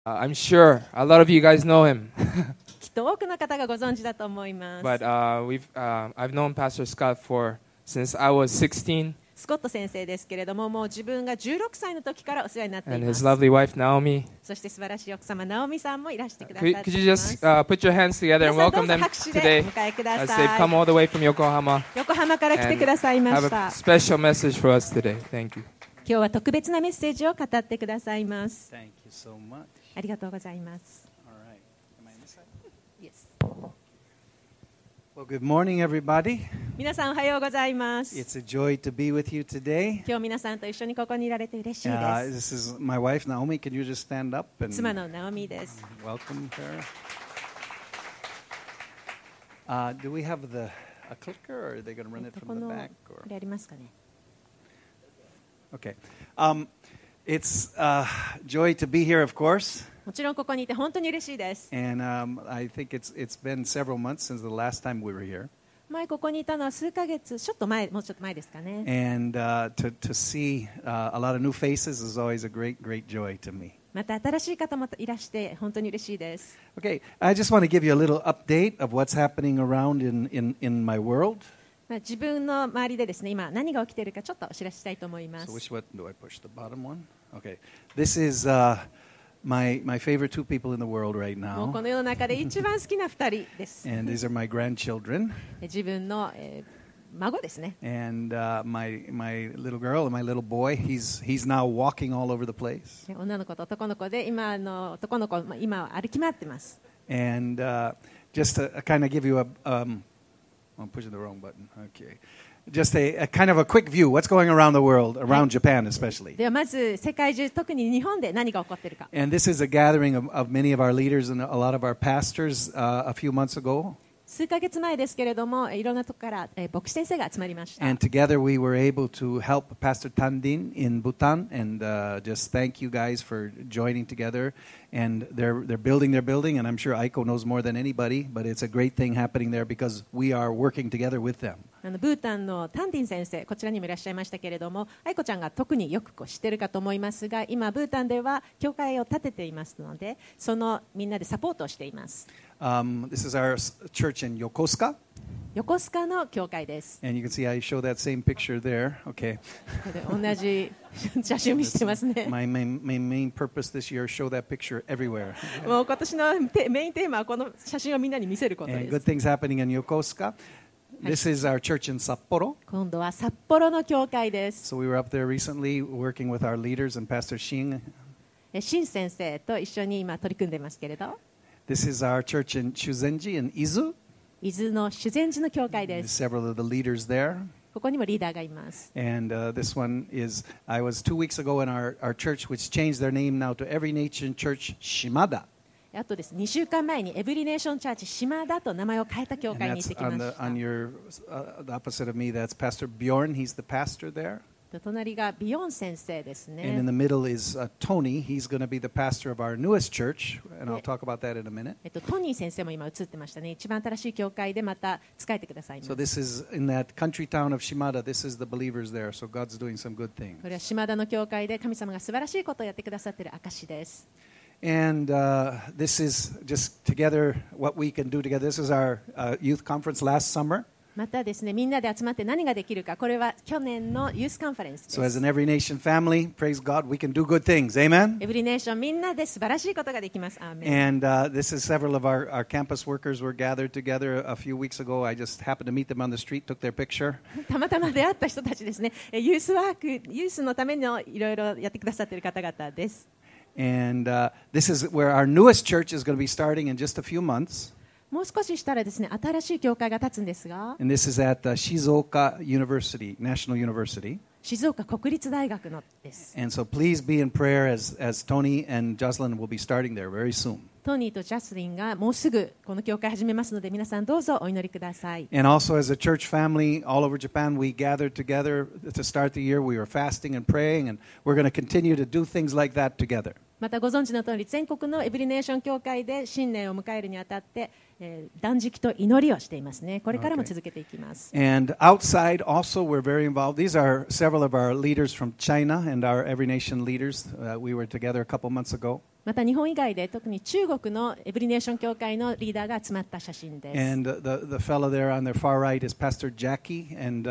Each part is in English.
I'm sure a lot of you guys know him. きっと多くの方がご存知だと思います。 But I've known Pastor Scott since I was 16, スコット先生ですけれども、もう自分が16歳の時からお世話になってい and ま his す。 lovely wife Naomi. そして素晴らしい奥様ナオミさんもいらしてくださってい Could ま you す。 just put your hands together and 皆さんどう welcome ぞ them 拍手で today お迎えくだ as さ they've い。 come all the way from Yokohama 横浜から来て and くださいま have し a た。 special message for us today. Thank you. 今日は特別なメッセージを語ってくださいます。 Thank you so much. ありがとうございます。 All right. Am I in this side? Yes. Well, good morning, everybody. 皆さんおはようございます。 It's a joy to be with you today. 今日皆さんと一緒にここにいられて嬉しいです。 This is my wife, Naomi. Can you just stand up and 妻のナオミです。 welcome her? Do we have a clicker, or are they going to run it こ from the の back? こ Or? れありますかね。 Okay. It's a joy to be here, of course. もちろんここにいて本当に嬉しいです。 And I think it's been several months since the last time we were here. 前ここにいたのは数ヶ月、もうちょっと前ですかね。 And to see a lot of new faces is always a great joy to me. また新しい方もいらして本当に嬉しいです。 Okay, I just want to give you a little update of what's happening around in my world. 自分の周りでですね、今何が起きているかちょっとお知らせしたいと思いま So す。 which one do I push? The bottom one? Okay. This is my favorite two people in the world right もうこ now. の世の中で一番好きな2人です。 And these are my grandchildren. 自分の、孫ですね。 And my little girl and my little boy, he's now walking all over the place. 女の子と男の子で今男の子、今は歩き回ってます。 And just to kind of give you I'm pushing the wrong button. Okay. Just a kind of a quick view. What's going around the world, around Japan especially. ではまず世界中、特に日本で何が起こっているか。 And this is a gathering of many of our leaders and a lot of our pastors a few months ago. 数ヶ月前ですけれども、いろんなところから、牧師先生が集まりました。 And together we were able to help Pastor Tandin in Bhutan. And just thank you guys for joining together. And they're building their building. And I'm sure Aiko knows more than anybody. But it's a great thing happening there because we are working together with them. ブータンのタンディン先生、こちらにもいらっしゃいましたけれども、愛子ちゃんが特によく知っているかと思いますが、今ブータンでは教会を建てていますので、そのみんなでサポートをしています。 This is our church in Yokosuka. 横須賀の教会です。 And you can see I show that same picture there. Okay. 同じ写真を見せてますね。 My main purpose this year show that picture everywhere. もう今年のメインテーマはこの写真をみんなに見せること And で good す。 things happening in Yokosuka. This is our church in Sapporo. 今度は札幌の教会です。 So we were up there recently working with our leaders and Pastor Shin. シン先生と一緒に今取り組んでますけれど、 This is our church in Chuzenji in Izu. 伊豆の修善寺の教会です。 Several of the leaders there. ここにもリーダーがいます。 And this one is, I was 2 weeks ago in our church, which changed their name now to Every Nation Church Shimada. あとですね、2週間前にエブリネーションチャーチ島田と名前を変えた教 And 会に行っ that's てきま on し the た。 on your the opposite of me. That's Pastor Bjorn. He's the pastor there. 隣がビヨン先生です And in ね。 the middle is Tony. He's going to be the pastor of our newest church, and I'll talk about that in a minute. トニー先生も今映ってましたね。一番新しい教会でまた使えてくださいます。 So this is in that country town of Shimada. This is the believers there. So God's doing some good things. これは島田の教会で神様が素晴らしいことをやってくださっている証です。 And this is just together what we can do together. This is our youth conference last summer. またですね、みんなで集まって何ができるか、これは去年のユースカンファレンス So で as す。 an Every Nation family, praise God, we can do good things. Amen. エブリネーションみんなで素晴らしいことができます。アーメン。 And this is several of our campus workers were gathered together a few weeks ago. I just happened to meet them on the street, took their picture. たまたま出会った人たちですね。ユースワーク、ユースのためのいろいろやってくださっている方々です。 And this is where our newest church is going to be starting in just a few months. もう少ししたらですね、新しい教会が建つんですが、 And this is at Shizuoka University, National University. 静岡国立大学のです。 And so please be in prayer as Tony and Jocelyn will be starting there very soon. トニーとジャスリンがもうすぐこの教会始めますので、皆さんどうぞお祈りください。 And also as a church family all over Japan, we gathered together to start the year. We were fasting and praying, and we're going to continue to do things like that together. またご存知の通り、全国のエブリネーション教会で新年を迎えるにあたって、断食と祈りをしていますね。これからも続けていきます。 And outside also we're very involved. These are several of our leaders from China and our Every Nation leaders. We were together a couple months ago. また日本以外で特に中国のエブリネーション教会のリーダーが集まった写真です。 And the fellow there on their far right is Pastor Jackie, and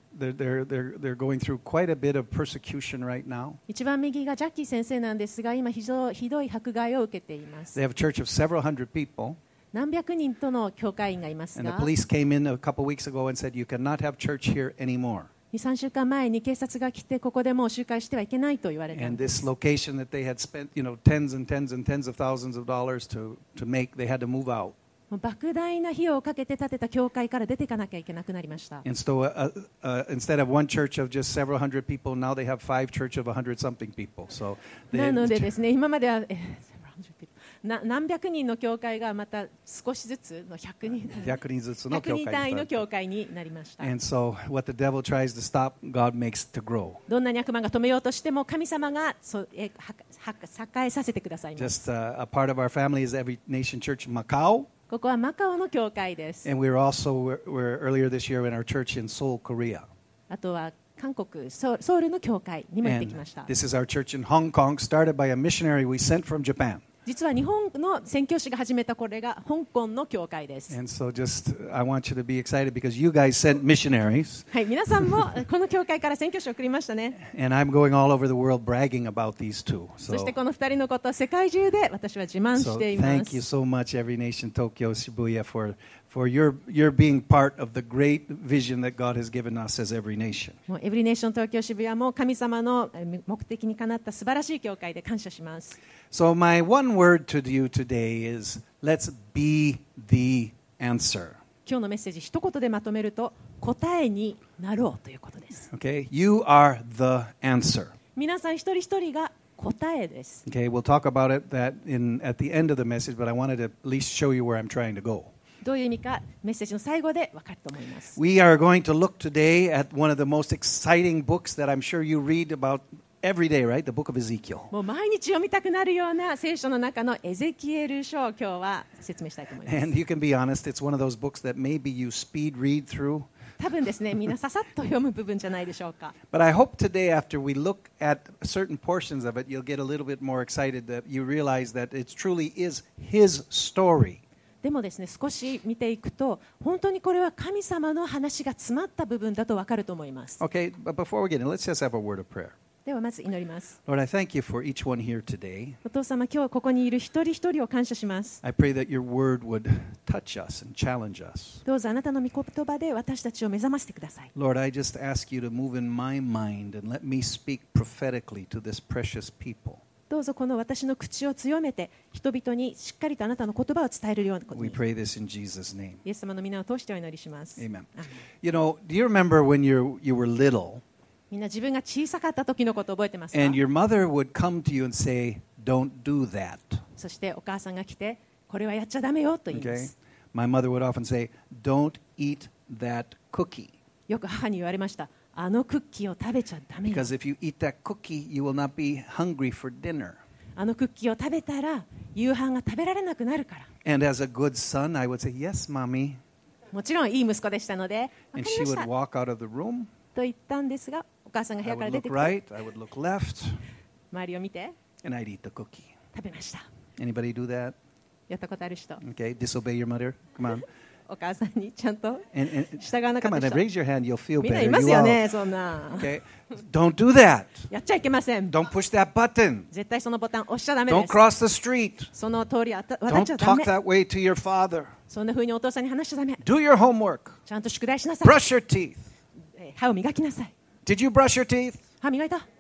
they're going through quite a bit of persecution right now. 一番右がジャッキー先生なんですが、今ひどい迫害を受けています。 They have a church of several hundred people, 何百人との教会員がいます and the が、 police came in a couple weeks ago and said, "You cannot have church here anymore." 2、3週間前に警察が来て、ここでもう集会してはいけないと言われたん And で this す。 location that they had spent, tens and tens and tens of thousands of dollars to make, they had to move out. もう莫大な費用をかけて建てた教会から出ていかなきゃいけなくなりました。 And so instead of one church of just several hundred people, now they have 5 church of 100-something people. So なので they, ですね、今までは何百人の教会がまた少しずつの100人 100人ずつの教会に単位の教会になりました。 And so what the devil tries to stop, God makes to grow. どんなに悪魔が止めようとしても神様が栄えさせてくださいます。 Just a part of our family is Every Nation Church Macau. ここはマカオの教会です。 And we're earlier this year in our church in Seoul, Korea. あとは韓国ソウルの教会にも行ってき And ました。 this is our church in Hong Kong, started by a missionary we sent from Japan. 実は日本の宣教師が始めたこれが香港の教会です。 And so I want you to be excited because you guys sent missionaries. はい、皆さんもこの教会から宣教師を送りましたね。 And I'm going all over the world bragging about these two. そしてこの2人のことを世界中で私は自慢しています。 thank you so much, Every Nation Tokyo Shibuya, for your being part of the great vision that God has given us as Every Nation. もうエブリネーション東京渋谷も神様の目的にかなった素晴らしい教会で感謝します。 So my one word to you today is, let's be the answer. 今日のメッセージ一言でまとめると、答えになろうということです。 Okay? You are the answer. 皆さん一人一人が答えです。 Okay, we'll talk about it at the end of the message, but I wanted to at least show you where I'm trying to go. どういう意味かメッセージの最後で分かると思います。 We are going to look today at one of the most exciting books that I'm sure you read about every day, right? The book of Ezekiel. もう毎日読みたくなるような聖書の中のエゼキエル書を今日は説明したいと思います。 And you can be honest, it's one of those books that maybe you speed read through. 多分ですね、みんなささっと読む部分じゃないでしょうか。 But I hope today, after we look at certain portions of it, you'll get a little bit more excited that you realize that it truly is His story. でもですね、少し見ていくと本当にこれは神様の話が詰まった部分だと分かると思います。 Okay, but before we get in, let's just have a word of prayer. ではまず祈ります。 Lord, I thank you for each one here today. お父様、今日ここにいる一人一人を感謝します。 I pray that your word would touch us and challenge us. どうぞあなたの御言葉で私たちを目覚ませてください。 Lord, I just ask you to move in my mind and let me speak prophetically to this precious people. どうぞこの私の口を強めて人々にしっかりとあなたの言葉を伝えるようなことに。 We pray this in Jesus' name. イエス様の皆を通してお祈りします。 Amen. アーメン You know, do you remember when you were little みんな自分が小さかった時のことを覚えてますか？ and your mother would come to you and say, "Don't do that." そしてお母さんが来て、これはやっちゃダメよと言いま Okay? す。 My mother would often say, "Don't eat that cookie." よく母に言われました。あのクッキーを食べちゃダメよ。 Because if you eat that cookie, you will not be hungry for dinner. あのクッキーを食べたら夕飯が食べられなくなるから。 And as a good son, I would say, "Yes, mommy." もちろんいい息子でしたので、わか And り she まし would た walk out of the room. と言ったんですが、お母さんが部 I 屋から would 出て look きて、 right, I would look left, 周りを見て and I'd eat the cookie. 食べました。 Anybody do that? やったことある人、 Okay, disobey your mother. Come on. お母さんにちゃんと And 従わなか come った on, 人、 raise your hand. You'll feel みんな better. います You よ all. ね、そんな。 Okay, don't do that. やっちゃいけません。 Don't push that button. 絶対そのボタン押しちゃダメ Don't です。 cross the street. その通り渡っ Don't ちゃダ talk メ。 that way to your father. そんな風にお父さんに話しちゃダメ。 Do your homework. ちゃんと宿題しなさい。 Brush your teeth. 歯を磨きなさい。 Did you brush your teeth? 歯磨いた？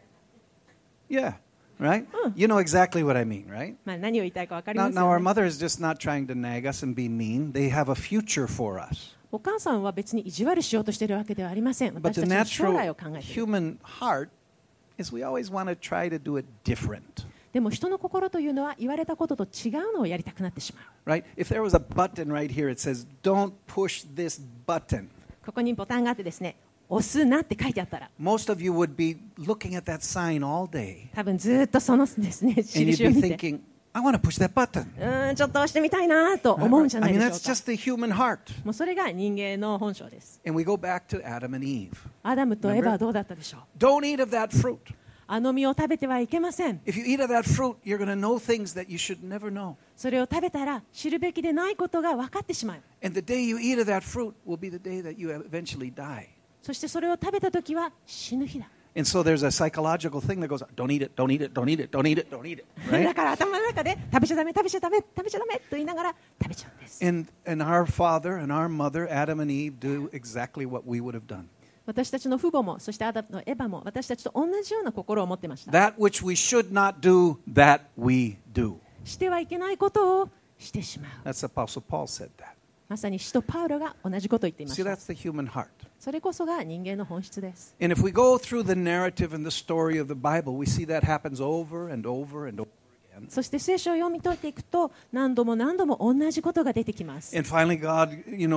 Yeah. Right? You know exactly what I mean, right? まあ何を言いたいかわかり Now, ます now よ our ね。 mother is just not trying to nag us and be mean. They have a future for us. お母さんは別に意地悪しようとしているわけではありません。 But 私 the たちの将 natural 来を考えている。 human heart is we always want to try to do it different. でも人の心というのは言われたことと違うのをやりたくなってしまう。 Right? If there was a button right here, it says, "Don't push this button." ここにボタンがあってですね、押すなって書いてあったら、 Most of you would be looking at that sign all day, 多分ずっとそのですね、 and you'd 印を be 見て、 thinking, "I want to push that button." ちょっと押してみたいなと I 思うんじゃない mean, でしょう that's か。 just the human heart. もうそれが人間の本性です。 And we go back to Adam and Eve. アダムとエバはどうだったでしょう。 Don't eat of that fruit. あの実を食べてはいけません。 If you eat of that fruit, you're going to know things that you should never know. それを食べたら知るべきでないことが分かってしまう。 And the day you eat of that fruit will be the day that you eventually die. そしてそれを食べたときは死ぬ日だ。 And so there's a psychological thing that goes, don't eat it, don't eat it, don't eat it, don't eat it, don't eat it. だ Right? から頭の中で食べちゃダメ食べちゃダメ食べちゃダメと言いながら食べちゃうんです。 And our father and our mother, Adam and Eve, do exactly what we would have done. 私たちの父母もそしてアダムのエヴァも私たちと同じような心を持ってました。 That which we should not do, that we do. してはいけないことをしてしまう。 That's Apostle Paul said that. まさに使徒パウロが同じことを言っていま See, した。 that's the human heart. それこそが人間の本質です。 And if we go through the narrative and the story of the Bible, we see that happens over and over and over again. そして聖書を読み解いていくと何度も何度も同じことが出てきます。 And finally, God,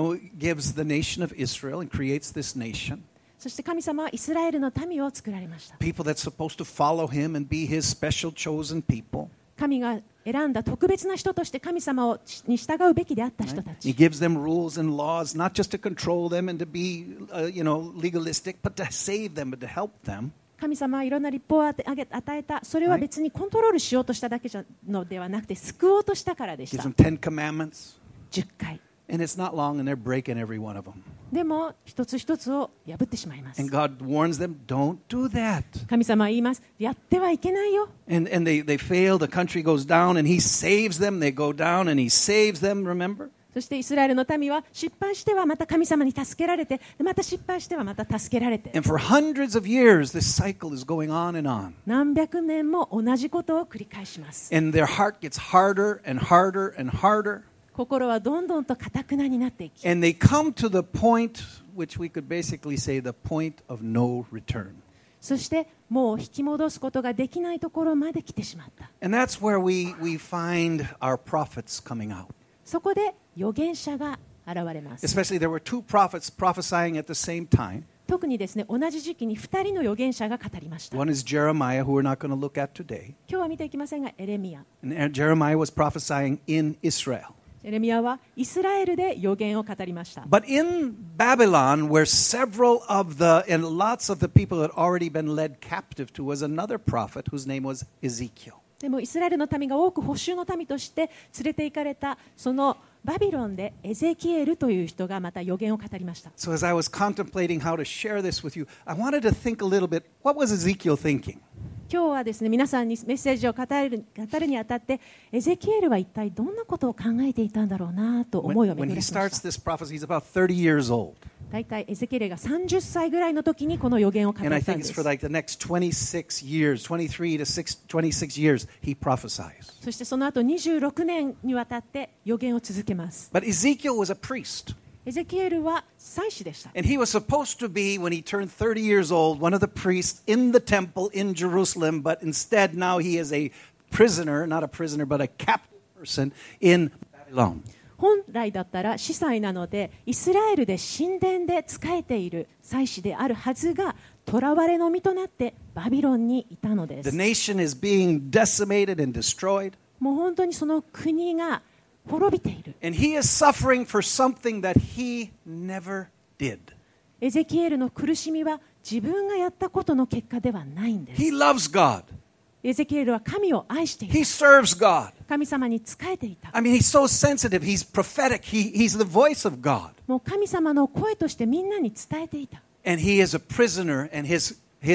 gives the nation of Israel and creates this nation. そして神様はイスラエルの民を作られました。 People that's supposed to follow him and be his special chosen people. 神が選んだ特別な人として神様に従うべきであった人た He ち。 gives them rules and laws, not just to control them and to be, legalistic, but to save them, but to help them. 神様はいろんな立法を与えた。それは別にコントロールしようとしただけのではなくて救おうとしたからでし Gives た。 them 10 commandments. 10回。 And it's not long, and they're breaking every one of them. でも一つ一つを破ってしまいます。 And God warns them, don't do that. 神様は言います。やってはいけないよ。 And they fail, the country goes down, and he saves them. They go down, and he saves them, remember? そしてイスラエルの民は失敗してはまた神様に助けられて、また失敗してはまた助けられて、 And for hundreds of years, this cycle is going on and on. 何百年も同じことを繰り返します。 And their heart gets harder and harder and harder. 心はどんどんと堅くなになっていき、 And they come to the point, which we could basically say the point of no return. そしてもう引き戻すことができないところまで来てしまった。 And that's where we find our prophets coming out. そこで預言者が現れます。 Especially, there were two prophets prophesying at the same time. 特にですね、同じ時期に2人の預言者が語りました。 One is Jeremiah, who we're not going to look at today. 今日は見ていきませんが、エレミア。 And Jeremiah was prophesying in Israel. エレミアはイスラエルで預言を語りました。 But in Babylon, where several of and lots of the people had already been led captive to, was another prophet whose name was Ezekiel. でもイスラエルの民が多く捕囚の民として連れて行かれたそのバビロンでエゼキエルという人がまた預言を語りました。 So as I was contemplating how to share this with you, I wanted to think a little bit, what was Ezekiel thinking? 今日はですね、皆さんにメッセージを語るにあたってエゼキエルは一体どんなことを考えていたんだろうなと思いを When 巡 he らせま starts した。 this prophecy, he's about 30 years old. 大体エゼキエルが30歳ぐらいの時にこの預言を語 And I ったん think で it's す。 for like the next 26 years, 23 to 26 years, he prophesies. そしてその後26年にわたって預言を続けます。 But Ezekiel was a priest. エゼキエルは祭司でした。 And he was supposed to be, when he turned 30 years old, one of the priests in the temple in Jerusalem, but instead now he is a prisoner, not a prisoner, but a captive person in Babylon. 本来だったら司祭なのでイスラエルで神殿で仕えている祭司であるはずが囚われの身となってバビロンにいたので The す。 nation is being decimated and destroyed. もう本当にその国が滅びている。 And he is suffering for something that he never did. エゼキエルの苦しみは自分がやったことの結果ではないんです。 He loves God. エゼキエルは神を愛してい He た。 serves God. 神様に仕えていた。 I mean, he's so sensitive. He's prophetic. He's the voice of God. もう神様の声としてみんなに伝えていた。 And he is a prisoner, and his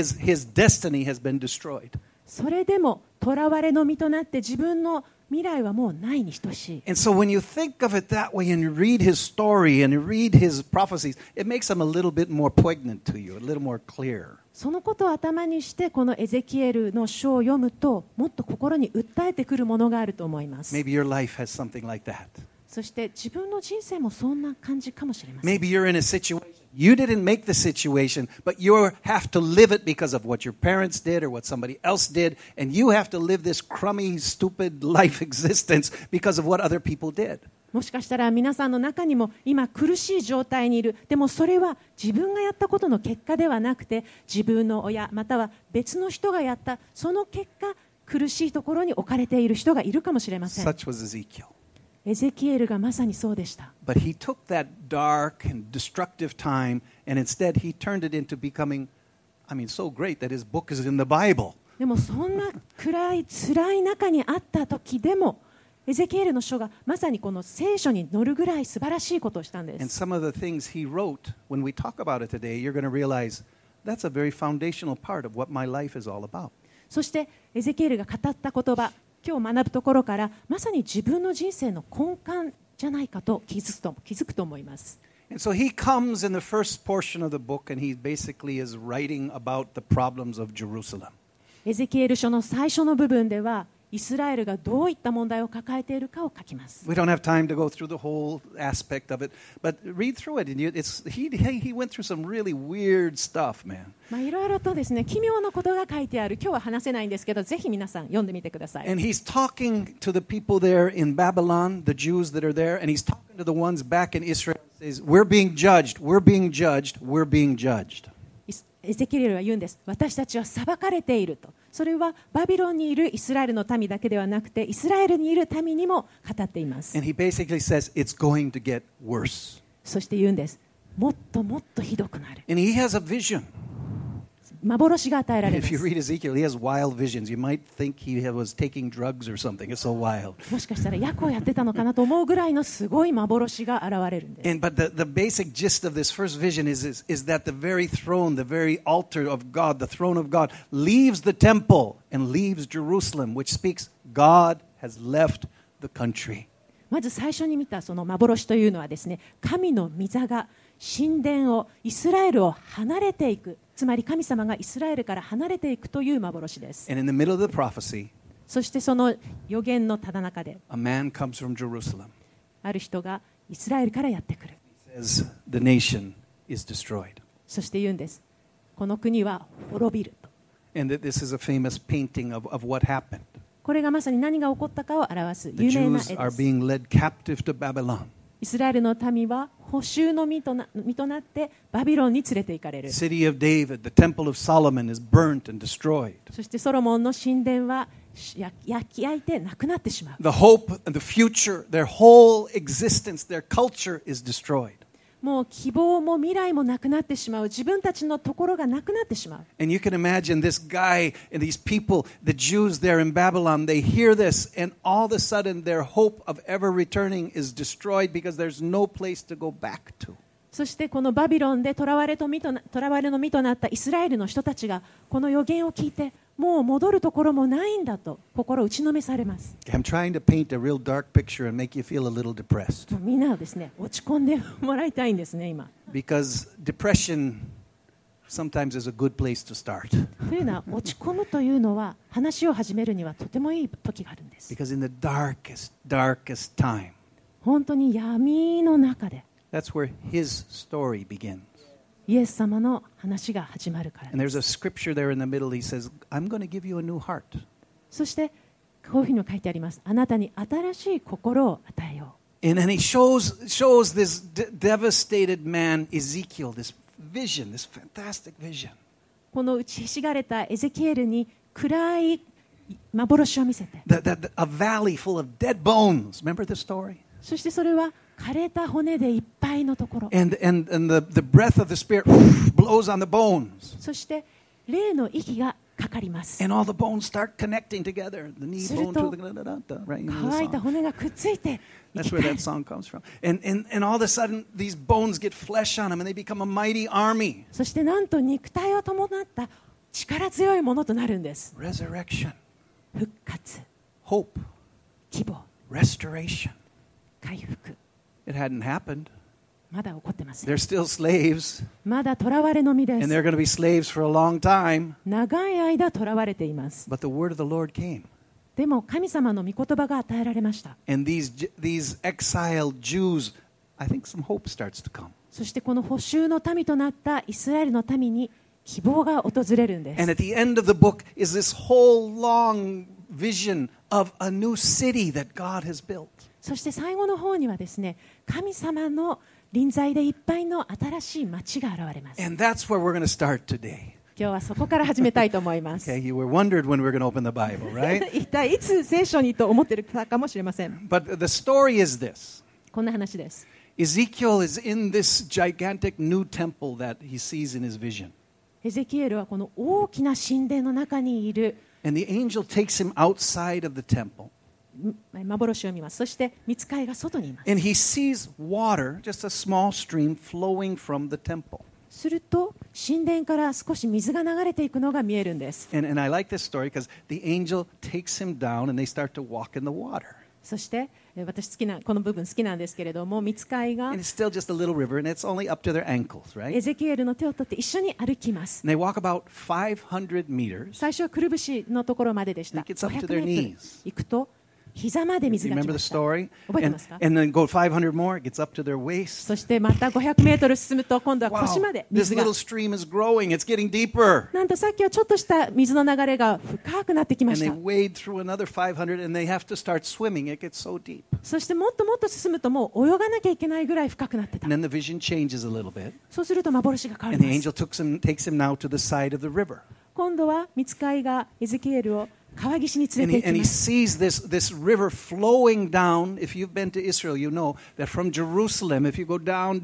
destiny has been destroyed. それでも囚われの身となって自分の未来はもうないに等しい。 And so when you think of it that way and you read his story and you read his prophecies, it makes them a little bit more poignant to you, a little more clear. そのことを頭にしてこのエゼキエルの書を読むともっと心に訴えてくるものがあると思います。 Maybe your life has something like that. そして自分の人生もそんな感じかもしれません。 Maybe you're in a situation. You didn't make the situation, but you have to live it because of what your parents did or what somebody else did, and you have to live this crummy, stupid life existence because of what other people did. もしかしたら皆さんの中にも今苦しい状態にいる。でもそれは自分がやったことの結果ではなくて自分の親または別の人がやったその結果苦しいところに置かれている人がいるかもしれません。 Such was Ezekiel. エゼキエルがまさにそうでした。 But he took that dark and destructive time, and instead he turned it into becoming, so great that his book is in the Bible. でもそんな暗い辛い中にあった時でもエゼキエルの書がまさにこの聖書に乗るぐらい素晴らしいことをしたんで And す。 some of the th今日 he wrote, when we talk about it today, you're going to realize that's a very foundational part of what my life is all about. そしてエゼキエルが語った言葉、今日学ぶところからまさに自分の人生の根幹じゃないかと気づくと思います。 And so he comes in the first portion of the book and he basically is writing about the problems of Jerusalem. エゼキエル書の最初の部分ではイスラエルがどういった問題を抱えているかを書きます。 We don't have time to go through the whole aspect of it, but read through it. And he went through some really weird stuff, man. いろいろとですね、奇妙なことが書いてある。今日は話せないんですけど、ぜひ皆さん読んでみてください。 And he's talking to the people there in Babylon, the Jews that are there, and he's talking to the ones back in Israel. He says, we're being judged, we're being judged, we're being judged. エゼキエルは言うんです。私たちは裁かれていると。それはバビロンにいるイスラエルの民だけではなくて、イスラエルにいる民にも語っています。 And he basically says it's going to get worse. そして言うんです。もっともっとひどくなる。 And he has a vision. 幻が与えられま If you す。 read Ezekiel, he has wild visions. You might think he was taking drugs or something. It's so wild. もしかしたら役をやってたのかなと思うぐらいのすごい幻が現れるんです。 But the basic gist of this first vision is that the very throne, the very altar of God, the throne of God, leaves the temple and leaves Jerusalem, which speaks God has left the country. まず最初に見たその幻というのはですね、神の御座が神殿をイスラエルを離れていく、つまり神様がイスラエルから離れていくという幻です。 And in the middle of the prophecy, そしてその予言のただ中で a man comes from Jerusalem. ある人がイスラエルからやってくる。 He says, the nation is destroyed. そして言うんです。この国は滅びると。 And that this is a famous painting of what happened. これがまさに何が起こったかを表す The 有名な Jews 絵 are です。 being led captive to Babylon. イスラエルの民は捕囚の身となってバビロンに連れて行かれる。 The city of David, the temple of Solomon is burnt and destroyed. そしてソロモンの神殿は焼き焼いてなくなってしまう。 The hope and the future, their whole existence, their culture is destroyed. もう希望も未来もなくなってしまう。自分たちのところがなくなってしまう。 And you can imagine this guy and these people, the Jews there in Babylon, they hear this, and all of a sudden their hope of ever returning is destroyed because there's no place to go back to. そしてこのバビロンで囚われの身となったイスラエルの人たちがこの予言を聞いて、もう戻るところもないんだと心打ちのめされます。 I'm trying to paint a real dark picture and make you feel a little depressed. もうみんなをですね、落ち込んでもらいたいんですね、今。 Because depression sometimes is a good place to start. というのは、落ち込むというのは話を始めるにはとてもいい時があるんです。 Because in the darkest time, 本当に闇の中で that's where his story begins. イエス様の話が始まるから And で there's す。 a scripture there in the middle. He says, I'm going to give you a new heart. そしてこういうふうに書いてあります。あなたに新しい心を与えよう。 And he shows this devastated man, Ezekiel, this vision, this fantastic vision. この打ちひしがれたエゼキエルに暗い幻を見せて、 A valley full of dead bones. Remember the story? そしてそれは枯れた骨でいっぱいのところ、 And the breath of the Spirit blows on the bones. そして霊の息がかかります。 And all the bones start connecting together. The knee bone to the... Right, you know 乾い the た song. 骨がくっついて That's where that song comes from. And all of a sudden, these bones get flesh on them and they become a mighty army. そしてなんと肉体を伴った力強いものとなるんです。 Resurrection, 復活、 hope, 希望、 restoration. 回復。 It hadn't happened. まだ起こってません。 They're still slaves, まだ囚われの身で and す。 they're going to be slaves for a long time. 長い間囚われています。 But the word of the Lord came. でも神様の御言葉が与えられました。 And these exiled Jews, I think some hope starts to come. そしてこの捕囚の民となったイスラエルの民に希望が訪れるんで And す。 at the end of the book is this whole long vision of a new city that God has built. そして最後の方にはですね、神様の臨在でいっぱいの新しい町が現れます。 And that's where we're going to start today. 今日はそこから始めたいと思います。 Okay, you were wondered when we were going to open the Bible, right? 一体いつ聖書にと思っているかもしれません。 But the story is this. こんな話です。 Ezekiel is in this gigantic new temple that he sees in his vision. エゼキエルはこの大きな神殿の中にいる And the angel takes him outside of the temple. 幻を見ます。そして御使いが外にいます。 And he sees water, just a small stream, flowing from the temple. すると神殿から少し水が流れていくのが見えるんです。 And I like this story because the angel takes him down and they start to walk in the water. そして私この部分好きなんですけれども、御使いが And it's still just a little river and it's only up to their ankles, エ right? ゼキエルの手を取って一緒に歩きます。 And they walk about 500 meters. 最初はくるぶしのところまででした。 It gets up to 500 their メートル knees. 行くと膝まで水 You が来 remember ま the した。 story? 覚えてますか？ And then go 500 more, it gets up to their waist. そしてまた500メートル進むと今度は Wow, 腰まで this 水が。 little stream is growing. It's getting deeper. なんとさっきはちょっとした水の流れが深くなってきま And し they た。 wade through another 500 and they have to start swimming. It gets so deep. そしてもっともっと進むともう泳がなきゃいけないぐらい深くなってた And。then the vision changes a little bit. そうすると幻が変わ And り the ます。 angel takes him now to the side of the river. 今度は御使いがエゼキエルを川岸に連れて And 行 he きます。 sees this river flowing down. If you've been to Israel, you know that from Jerusalem, if you go down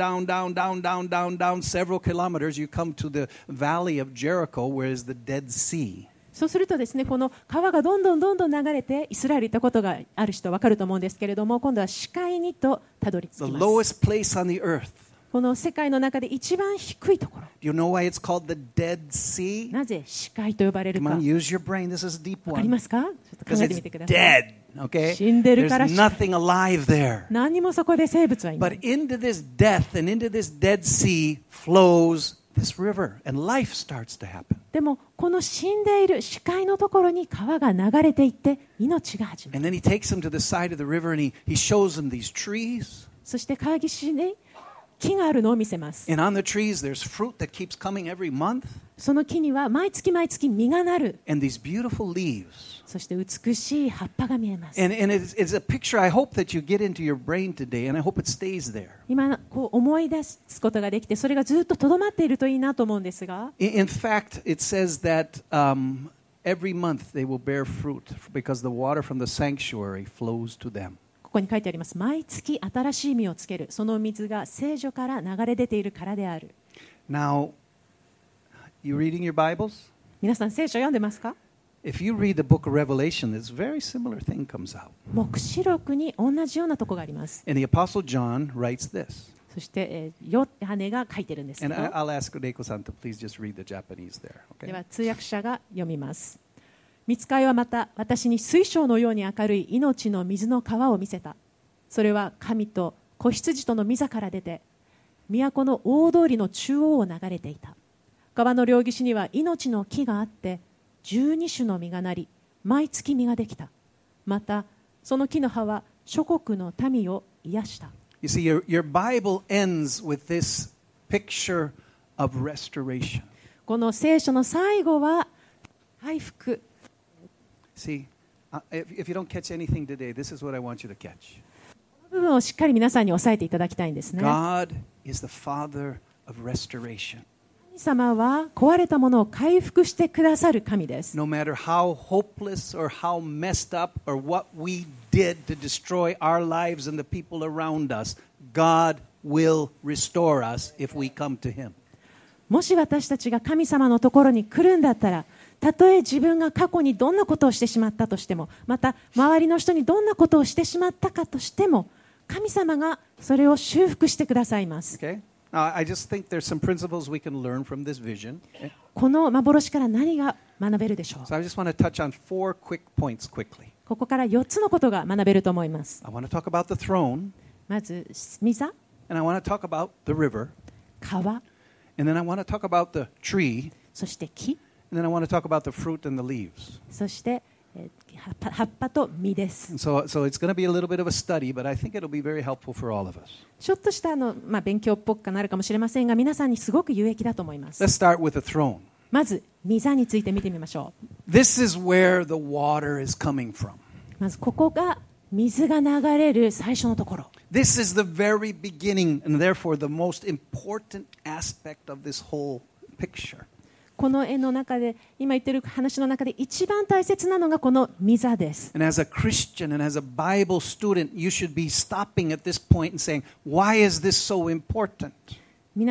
several kilometers, you come to the valley of Jericho, where is the Dead Sea. そうするとですね、この川がどんどん流れてイスラエル行ったことがある人は分かると思うんですけれども、今度は死海にとたどり着 The きます。 lowest place on the earth. この世界の中で一番低いところ。 Do you know why it's called the Dead Sea? なぜ死海と呼ばれる Come か on, use your brain. This is a deep 分かり one. ますか？ちょっと考 Because えてみ it's てください。 dead, okay? 死んでるから There's nothing alive there. 何にもそこで生物はいな But い。 into this death and into this Dead Sea flows this river, and life starts to happen. でもこの死んでいる死海のところに川が流れていって命が始まる。 And then he takes him to the side of the river and he shows him these trees. そして川岸に木があるのを見せます。 And on the trees, there's fruit that keeps coming every month. その木には毎月実がなる。 And these beautiful leaves. そして美しい葉っぱが見えます。 And it's a picture I hope that you get into your brain today, and I hope it stays there. 今こう思い出すことができて、それがずっととどまっているといいなと思うんですが、 In fact, it says that every month they will bear fruit because the water from the sanctuary flows to them. ここに書いてあります。毎月新しい実をつける。その水が聖女から流れ出ているからである。 Now, you reading your Bibles? 皆さん聖書読んでますか？ If you read the book of Revelation, this very similar thing comes out. 黙示録に同じようなところがあります。 And the Apostle John writes this. そして、ヨハネが書いてるんですけ And ど、 I'll ask Reiko-san to please just read the Japanese there. で Okay? は通訳者が読みます。御使いはまた私に水晶のように明るい命の水の川を見せた。それは神と子羊との御座から出て、都の大通りの中央を流れていた。川の両岸には命の木があって、12種の実がなり、毎月実ができた。また、その木の葉は諸国の民を癒した。 You see, your Bible ends with this picture of restoration. この聖書の最後は回復。 See, if you don't catch anything today, this is what I want you to catch. 部分をしっかり皆さんに押さえていただきたいんですね。 God is the Father of restoration. 神様は壊れたものを回復してくださる神です。 No matter how hopeless or how messed up or what we did to destroy our lives and the people around us, God will restore us if we come to Him. もし私たちが神様のところに来るんだったら、たとえ自分が過去にどんなことをしてしまったとしても、また周りの人にどんなことをしてしまったかとしても、神様がそれを修復してくださいます。 Okay? Now, I just think there's some principles we can learn from this vision. Okay? この幻から何が学べるでしょう。 So I just want to touch on 4 quick points quickly. ここから4つのことが学べると思います。 I want to talk about the throne, まず、御座、 and I want to talk about the river, 川、 and then I want to talk about the tree, そして木、 and then I want to talk about the fruit and the leaves. そして葉っぱと実です。 And so it's going to be a little bit of a study, but I think it'll be very helpful for all of us. ちょっとした勉強っぽくなるかもしれませんが、皆さんにすごく有益だと思います。 Let's start with the throne. まず、御座について見てみましょう。 This is where the water is coming from. まず、ここが水が流れる最初のところ。 This is the very beginning, and therefore the most important aspect of this whole picture. この絵の中で、今言ってる話の中で一番大切なのがこの御座です。 And as a Christian and as a Bible student, you should be stopping at this point and saying, why is this so important? 皆さん、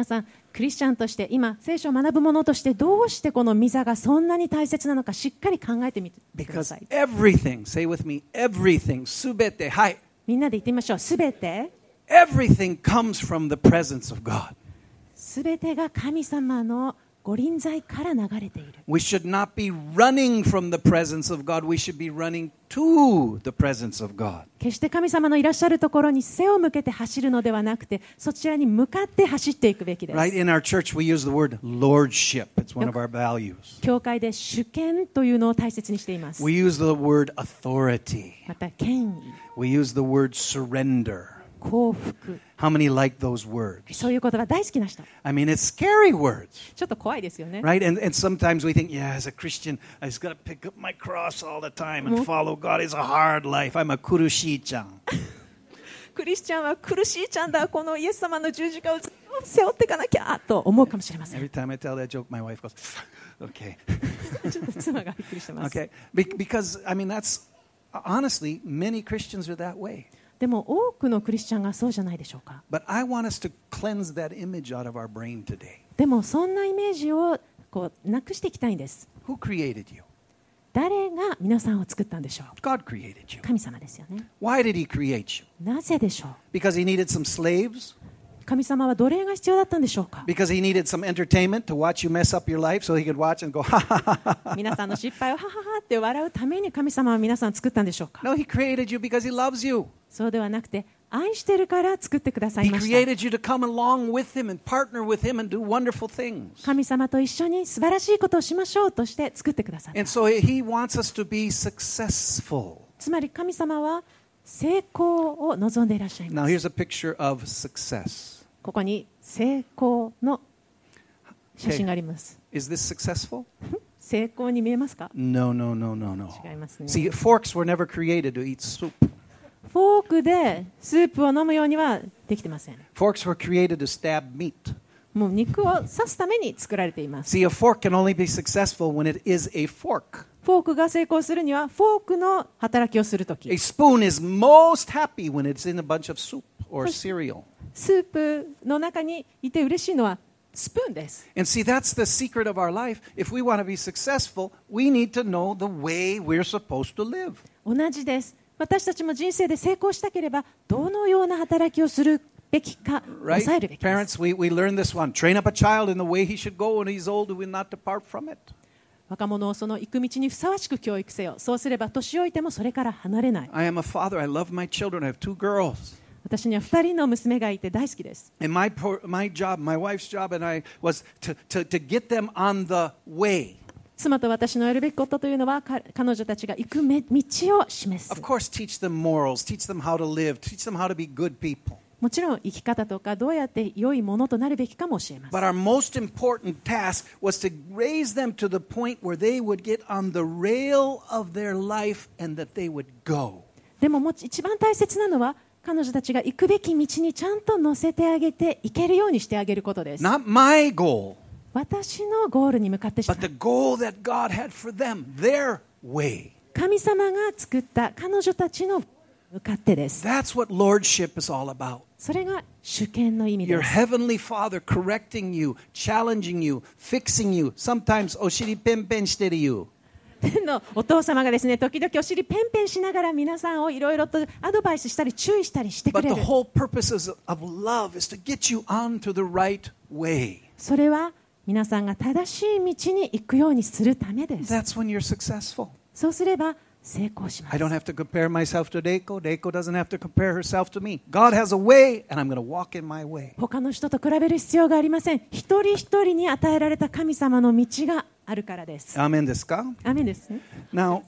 クリスチャンとして今聖書を学ぶ者としてどうしてこの御座がそんなに大切なのかしっかり考えてみてくだ Because さい。 everything, say with me, everything, subete, hai, みんなで言ってみましょう。すべて everything comes from the presence of God. すべてが神様のご臨在から流れている。 We should not be running from the presence of God. We should be running to the presence of God. 決して神様のいらっしゃるところに背を向けて走るのではなくて、そちらに向かって走っていくべきです。 Right? In our church, we use the word lordship. It's one of our values. 教会で主権というのを大切にしています。 We use the word authority. また権威、 We use the word surrender. 幸福、 How many like those words? そういう言葉大好きな人。 I mean, it's scary words, ちょっと怖いですよね。 right? And sometimes we think, yeah, as a Christian, I just got to pick up my cross all the time and follow God. It's a hard life. I'm a kurushi-chan. クリスチャンは苦しいちゃんだ、このイエス様の十字架を背負っていかなきゃと思うかもしれません。 Every time I tell that joke, my wife goes, okay. ちょっと妻がびっくりしてます。 Okay. Because, I mean, that's, honestly, many Christians are that way. でも多くのクリスチャンがそうじゃないでしょうか。 But I want us to cleanse that image out of our brain today. でもそんなイメージをなくしていきたいんです。 Who created you? 誰が皆さんを作ったんでしょう。 God created you. 神様ですよね。 Why did He create you? なぜでしょう。 Because He needed some slaves? 神様は奴隷が必要だったんでしょうか。 Because He needed some entertainment to watch you mess up your life so He could watch and go, ha ha ha ha. 皆さんの失敗をはははって笑うために神様は皆さんを作ったんでしょうか。 No, He created you because He loves you. そうではなくて、愛してるから作ってください He ました。 created you to come along with Him and partner with Him and do wonderful things. 神様と一緒に素晴らしいことをしましょうとして作ってくださった。 And so He wants us to be successful. つまり神様は成功を望んでいらっしゃい Now ます here's a picture of success. ここに成功の写真があります。 Is this successful? 成功に見えますか？ No, no, no, no, no. 違いますね。 See, forks were never created to eat soup. フォークでスープを飲むようにはできてません。 Forks were created to stab meat. もう肉を刺すために作られています。 See, a fork can only be successful when it is a fork. フォークが成功するにはフォークの働きをするとき。 A spoon is most happy when it's in a bunch of soup or cereal. スープの中にいて嬉しいのはスプーンです。 And see, that's the secret of our life. If we want to be successful, we need to know the way we're supposed to live. 同じです。私たちも人生で成功したければどのような働きをするべきか Right? 抑えるべきです。 Parents, we learn this one. Train up a child in the way he should go when he's old, we will not depart from it. 若者をその行く道にふさわしく教育せよ。そうすれば年老いてもそれから離れない。 I am a father. I love my children. I have 2 girls. 私には2人の娘がいて大好きです。 And my job, my wife's job, and I was to get them on the way. 妻と私のやるべきことというのは彼女たちが行く道を示す Of。course, teach them morals, teach them how to live, teach them how to be good people. もちろん生き方とかどうやって良いものとなるべきかも教えます。 But our most important task was to raise them to the point where they would get on the rail of their life and that they would go. でも一番大切なのは彼女たちが行くべき道にちゃんと乗せてあげて行けるようにしてあげることです。 Not my goal, 私のゴールに向かってしま but the goal that God had for them, their way. 神様が作った彼女たちの向かってです。 That's what lordship is all about. それが主権の意味 Your です。 heavenly Father correcting you, challenging you, fixing you. Sometimes oshiri penpen shiteru you. のお父様がですね、時々お尻ペンペンしながら皆さんをいろいろとアドバイスしたり注意したりしてく But れ the る。 whole purpose of love is to get you onto the right way. それは皆さんが正しい道に行くようにするためです。 That's when you're successful. そうすれば成功しま I す。 don't have to compare myself to Deiko. Deiko doesn't have to compare herself to me. God has a way, and I'm going to walk in my way. 他の人と比べる必要がありません。一人一人に与えられた神様の道があるからです。 Amen desu ka? アメンですね。 Now,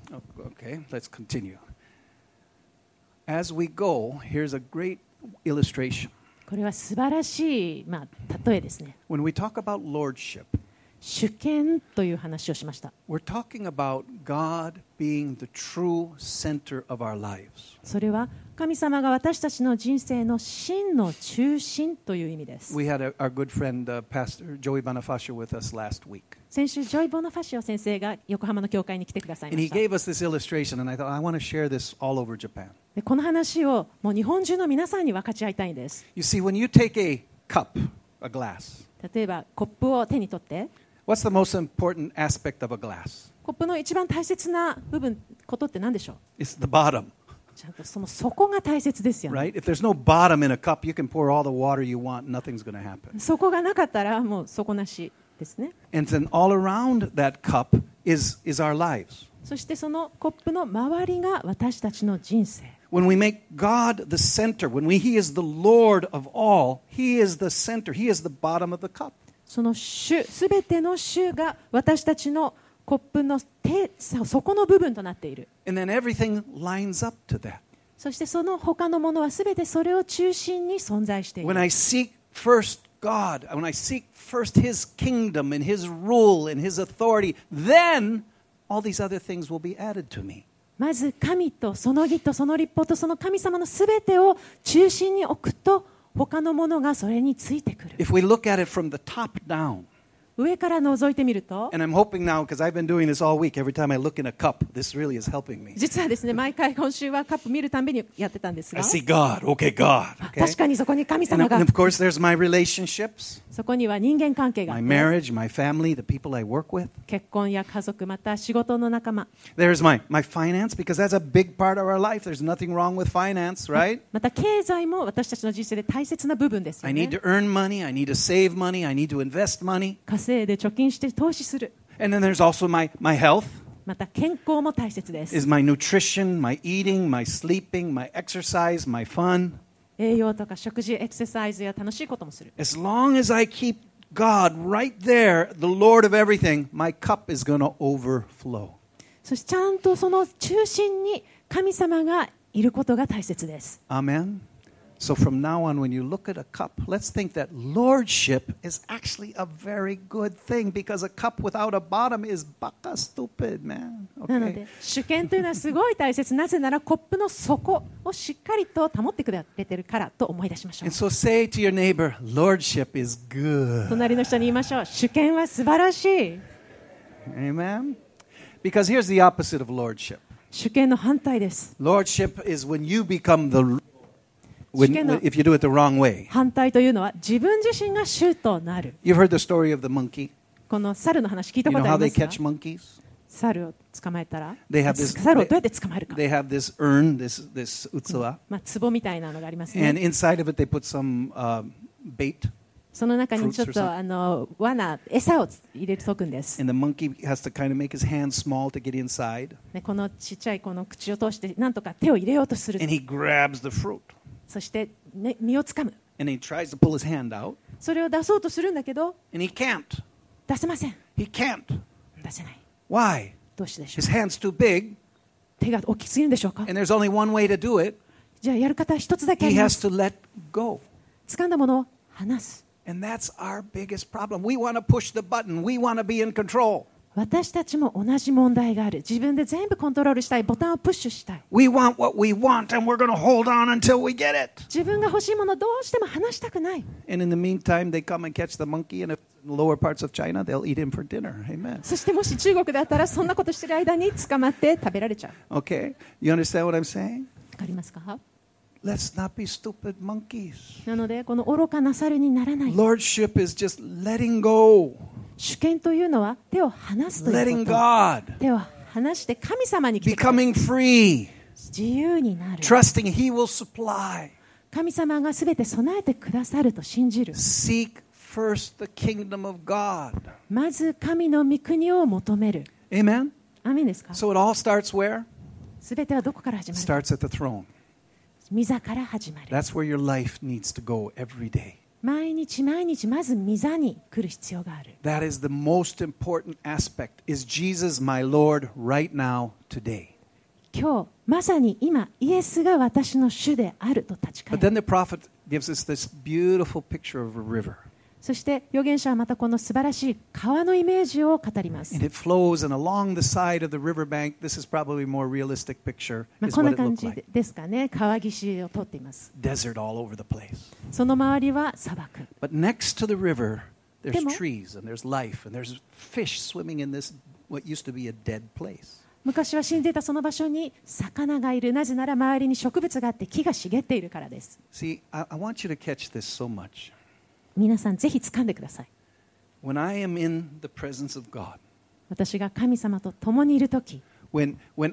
okay, let's continue. As we go, here's a great illustration. これは素晴らしい、例えですね。 When we talk about lordship, 主権という話をしました。 we're talking about God being the true center of our lives. それは神様が私たちの人生の真の中心という意味です。 We had our good friend, Pastor Joey Bonifacio, with us last week. 先週、ジョイ・ボナファシオ先生が横浜の教会に来てください And ま he した。 gave us this illustration, and I thought, I want to share this all over Japan. でこの話をもう日本中の皆さんに分かち合いたいんです。 You see, when you take a cup, a glass. 例えばコップを手に取って、 What's the most important aspect of a glass? コップの一番大切なことって何でしょう？ It's the bottom, ちゃんとその底が大切ですよね。 right? If there's no bottom in a cup, you can pour all the water you want, nothing's going to happen. 底がなかったらもう底なしですね。 And then all around that cup is our lives. そしてそのコップの周りが私たちの人生。 When we make God the center, He is the Lord of all, He is the center, He is the bottom of the cup. その主、すべての主が私たちのコップの底の部分となっている。 And then everything lines up to that. そしてその他のものはすべてそれを中心に存在してい When る。 I seek first God, when I seek first His kingdom and His rule and His authority, then all these other things will be added to me. まず神とその義とその律法とその神様のすべてを中心に置くと、他のものがそれについてくる。 If we look at it from the top down, 上から覗いてみると、 and I'm hoping now, because I've been doing this all week, every time I look in a cup, this really is helping me. 実はですね、毎回今週はカップ見るたんびにやってたんです I が、 see God, okay, God. 確 Okay? かにそこに神 And 様が、 of course, there's my relationships, そこには人間関係があ my って、 marriage, my family, the people I work with. 結婚や家族、また仕事の仲間、 There's my finance, because that's a big part of our life. There's nothing wrong with finance, right? また経済も私たちの人生で大切な部分ですよ I ね need。to earn money, I need to save money, I need to invest money. 稼いで貯金して投資する。 And then there's also my health, また健康も大切です。 is my nutrition, my eating, my sleeping, my exercise, my fun. 栄養とか食事、エクササイズや楽しいこともする。 As long as I keep God right there, the Lord of everything, my cup is going to overflow. そしてちゃんとその中心に神様がいることが大切です。 Amen. So from now on, when you look at a cup, let's think that lordship is actually a very good thing, because a cup without a bottom is baka stupid, man. なの Okay? で主権というのはすごい大切。なぜならコップの底をしっかりと保ってくれてるからと思い出しましょう And。so say to your neighbor, lordship is good. 隣の人に言いましょう。主権は素晴らしい。 Amen. Because here's the opposite of lordship. 主権の反対です。 Lordship is when you become the Shukeno. if you do it the wrong way. 反対というのは自分自身が主となる。 You've heard the story of the monkey. この猿の話聞い You たこ know とあ how り they ますか？ catch monkeys? 猿を捕まえたら、 They have this 猿をどうやって捕まえるか。 they have this urn, this utsuwa, まあ壺みたいなのがあります and ね。 inside of it they put some bait, その中にちょっ fruits or と something. 罠、餌を入れておくんです。 and the monkey has to kind of make his hand small to get inside, ね、このちっちゃいこの口を通してなんとか手を入れようとする。 and he grabs the fruit, そして、ね、身をつかむ。 and he tries to pull his hand out, それを出そうとするんだけど and he can't. 出せません。 He can't. 出せない。 Why? どうしてでしょ His う。 hand's too big, 手が大きすぎるんでしょうか。 and there's only one way to do it. じゃあやる方は一つだけあ He りま has す。 to let go. 掴んだものを離す。 And that's our biggest problem. We want to push the button. We want to be in control. 私たちも同じ問題がある。自分で全部コントロールしたい。ボタンをプッシュしたい。 We want what we want, and we're going to hold on until we get it. 自分が欲しいものをどうしても離したくない。 And in the meantime, they come and catch the monkey, and if in the lower parts of China, they'll eat him for dinner. Amen. そしてもし中国だったらそんなことしてる間に捕まって食べられちゃう。 Okay? You understand what I'm saying? わかりますか？ Let's not be stupid monkeys. なのでこの愚かな猿にならない。 Lordship is just letting go, 主権というのは手を離すという letting こと。 God, 手を離して神様に来てくれる。 becoming free, 自由になる。 trusting He will supply. 神様がすべて備えてくださると信じる。 Seek first the kingdom of God. まず神の御国を求める。 Amen? アーメンですか？ So it all starts where? すべてはどこから始 It まる？ starts at the throne. 御座から始まる。 That's where your life needs to go every day. 毎日毎日まず御座に来る必要がある。 That is the most important aspect. Is Jesus my Lord right now, today? 今日まさに今イエスが私の主であると立ち But 返 then る。 the prophet gives us this beautiful picture of a river. そして預言者はまたこの素晴らしい川のイメージを語ります。 And it flows, and along the side of the riverbank, this is probably a more realistic picture, まあ is こん what な it 感 looked じ like. ですかね。川岸を通っています。 Desert all over the place. その周りは砂漠。 But next to the river, there's Demo. trees, and there's life, and there's fish swimming in this, what used to be a dead place. 昔は死んでいたその場所に魚がいる。なぜなら周りに植物があって木が茂っているからです。 See, I want you to catch this so much. 皆さんぜひ掴んでください。 When I am in the presence of God, 私が神様と共にいるとき、 when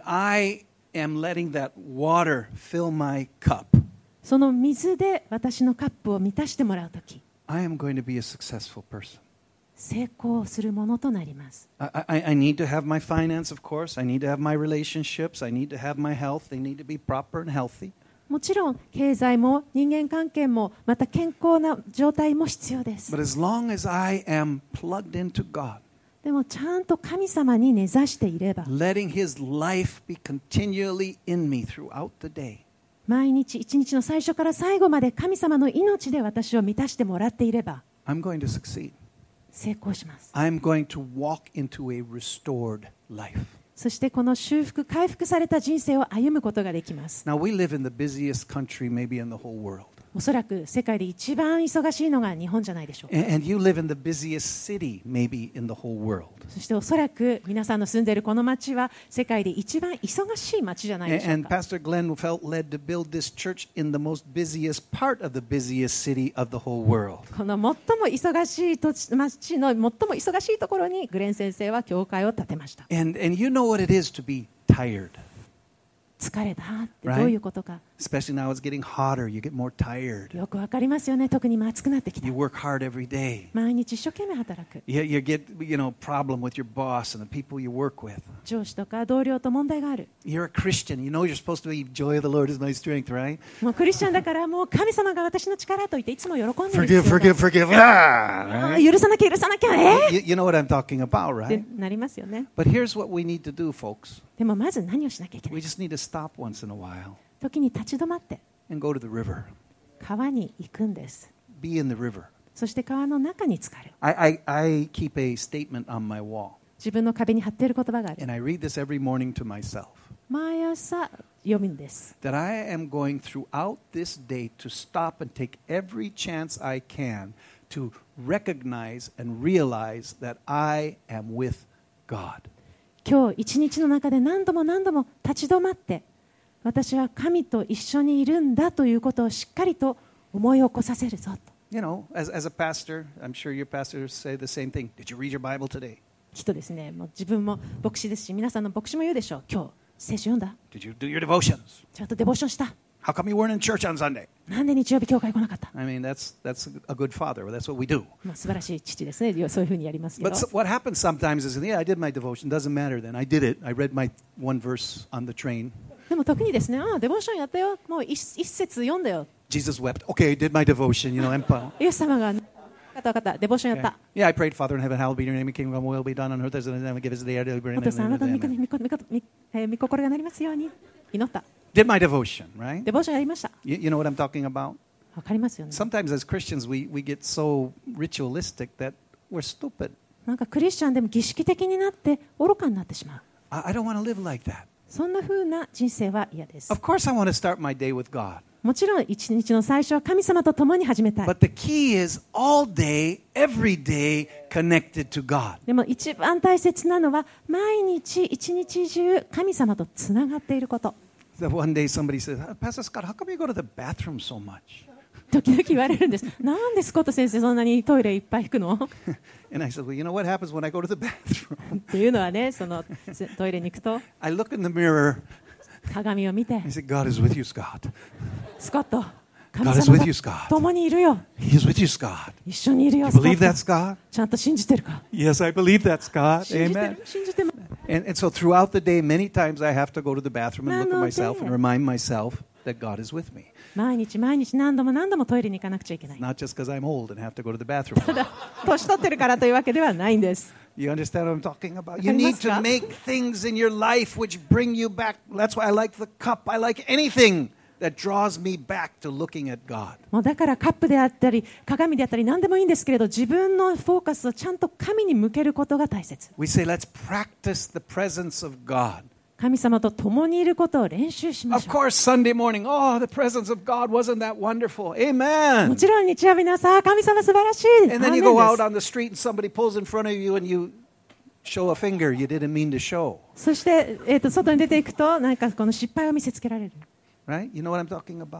I am letting that water fill my cup, その水で私のカップを満たしてもらうとき、 I am going to be a successful person. 成功するものとなります。 I need to have my finance, of course. I need to have my relationships. I need to have my health. They need to be proper and healthy. もちろん経済も人間関係もまた健康な状態も必要です。 But as long as I am plugged into God, でもちゃんと神様に根ざしていれば、 letting His life be continually in me throughout the day, 毎日一日の最初から最後まで神様の命で私を満たしてもらっていれば I'm going to succeed. 成功します。 I'm going to walk into a restored life. そしてこの修復回復された人生を歩むことができます。 Now, we live in the busiest country maybe in the whole world. おそらく世界で一番忙しいのが日本じゃないでしょうか。 And you live in the busiest city maybe in the whole world. そしておそらく皆さんの住んでいるこの町は世界で一番忙しい町じゃないでしょう And か。 Pastor Glenn felt led to build this church in the most busiest part of the busiest city of the whole world. この最も忙しい町の最も忙しいところにグレン先生は教会を建てました。 And you know what it is to be tired. 疲れたってどういうことか Especially now it's getting hotter, you get more tired. よくわかりますよね。特に今暑くなってきた You。work hard every day. 毎日一生懸命働く。 You get, problem with your boss and the people you work with. 上司とか同僚と問題がある。 You're a Christian. You know you're supposed to be joy of the Lord is my strength, right? もうクリスチャンだからもう神様が私の力と言っていつも喜んでるんですよ。 Forgive. あー許さなきゃ許さなきゃ You know what I'm talking about, って right? なりますよね。 But here's what we need to do, folks. でもまず何をしなきゃいけな We い。 just need to stop once in a while 時に立ち止まって and go to the river. 川に行くんです。 Be in the river. そして川の中に浸かる。 I keep a statement on my wall, 自分の壁に貼っている言葉がある。 and I read this every morning to myself. 毎朝読むんです。 That I am going throughout this day to stop and take every chance I can to recognize and realize that I am with God. 今日一日の中で何度も立ち止まって私は神と一緒にいるんだということをしっかりと思い起こさせるぞと。 You know, as a pastor, I'm sure your pastors say the same thing. Did you read your Bible today? きっとですね、もう自分も牧師ですし皆さんの牧師も言うでしょう。今日聖書読んだ？ Did you do your devotions? ちゃんとデボーションした？ How come you weren't in church on Sunday? なんで日曜日教会来なかった？ I mean, that's a good father. That's what we do. まあ素晴らしい父ですね。そういうふうにやりますけど。 But what happens sometimes is, yeah, I did my devotion. Doesn't matter then. I did it. I read my one verse on the train. でも時にですね、デボーションやったよ。もう一節読んだよ。 Jesus wept. Okay, I did my devotion. Empire. イエス様が分かったデボーションやった。 Yeah, I prayed, Father in heaven, hallowed be your name, kingdom will be done on earth as it is in heaven. Give us the day our daily bread. お父さんあなたの御心がなりますように祈った。 Did my devotion, right? デボーションやりました。 You know what I'm talking about? わかりますよね。 Sometimes as Christians, we get so ritualistic that we're stupid. なんかクリスチャンでも儀式的になって愚かになってしまう。 I don't want to live like that. そんな風な人生は嫌です。 Of course, I want to start my day with God. もちろん一日の最初は神様と共に始めたい。 But the key is all day, every day connected to God. でも一番大切なのは毎日一日中神様とつながっていること。 So one day somebody says, Pastor Scott, how come you go to the bathroom so much? 時々言われるんです。なんでスコット先生そんなにトイレいっぱい行くの？ And I said, well, you know what happens when I go to the bathroom? っていうのはね、そのトイレに行くと I look in the mirror. 鏡を見て I said, God is with you, Scott. スコット、神 God is 様 with you, が Scott. 共にいるよ。 He is with you, Scott. 一緒にいるよ。 You スコ believe ット that, Scott? ちゃんと信じてるか？ Yes, I believe that, Scott. 信じて Amen. る、信じてます。 And so throughout the day, many times I have to go to the bathroom and look at なので myself and remind myself that God is with me. 毎日何度もトイレに行かなくちゃいけない。 Not just because I'm old and have to go to the bathroom. ただ年取ってるからというわけではないんです。 You understand what I'm talking about? You わかりま need すか？ to make things in your life which bring you back. That's why I like the cup. I like anything that draws me back to looking at God. もうだからカップであったり鏡であったり何でもいいんですけれど、自分のフォーカスをちゃんと神に向けることが大切。 We say, let's practice the presence of God. 神様と共にいることを練習しま Of しょ course, Sunday morning, oh, the presence of God, wasn't that wonderful? う。も Amen. ちろん日曜日の朝、神様素晴らしい。 And ア then ーメ you ン go で out す。 on the street and somebody pulls in front of you and you show a finger you didn't mean to show. そして、外に出ていくと、なんかこの失敗を見せつけられる。 Right? You know what I'm talking about? わ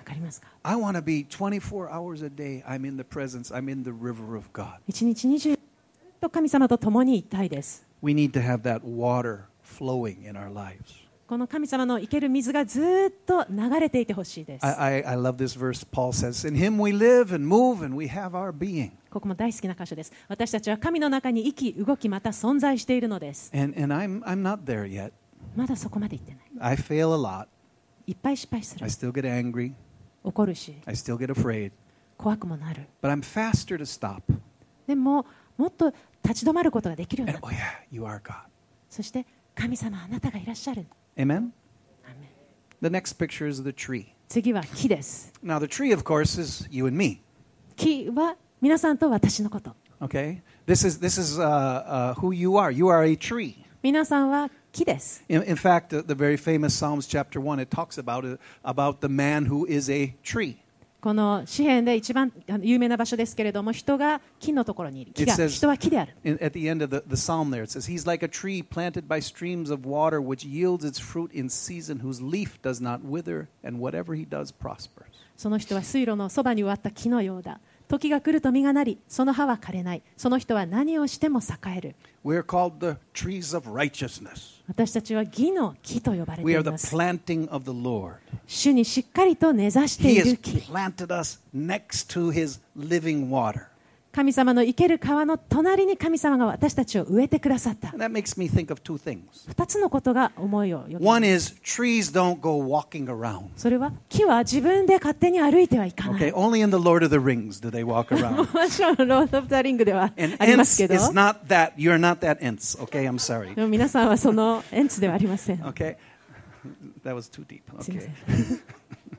かりますか？ I want to be 24 hours a day. I'm in the presence. I'm in the river of God. 一日20ずっと神様と共にいたいです。 We need to have that water flowing in our lives. この神様の生ける水がずっと流れていてほしいです。 I love this verse. Paul says, In him we live and move and we have our being. ここも大好きな箇所です。私たちは神の中に生き、動き、また存在しているのです。 And I'm not there yet. まだそこまで行ってない。 I fail a lot. いっぱい失敗する I。still get angry. 怒るし、 I still get afraid. 怖くもなる。 But I'm faster to stop. でも、もっと立ち止まることができるように And なった。 oh yeah, you are God. そして、神様あなたがいらっしゃる。 Amen? アーメン The next picture is the tree. 次は木です。 Now the tree, of course, is you and me. 木は皆さんと私のこと。 Okay? This is who you are. You are a tree. 皆さんは木です。 In fact, the very famous Psalms chapter 1, it talks about the man who is a tree. この詩篇で一番有名な場所ですけれども、人が木のところにいる。木が It says- 人は木である。 At the end of the psalm there, it says, He's like a tree planted by streams of water, which yields its fruit in season, whose leaf does not wither, and whatever he does prospers. その人は水路のそばに植わった木のようだ。時が来ると実がなり、その葉は枯れない。その人は何をしても栄える。 We're called the trees of righteousness. 私たちは義の木と呼ばれて We い are the ます。 planting of the Lord. 主にしっかりと根ざして He い has る木。 planted us next to His living water. 神様の生ける川の隣に神様が私たちを植えてくださった。 And that makes me think of two things. 二つのことが思いを呼びま One す。 is trees don't go walking around. それは木は自分で勝手に歩いてはいかない。 Okay, only in the Lord of the Rings do they walk around. もちろんロード・オブ・ザ・リングでは And ありますけ Ents ど、 is not that. You're not that Ents. Okay, I'm sorry. でも皆さんはそのエンツではありません。 Okay, that was too deep. すみま Okay, せん。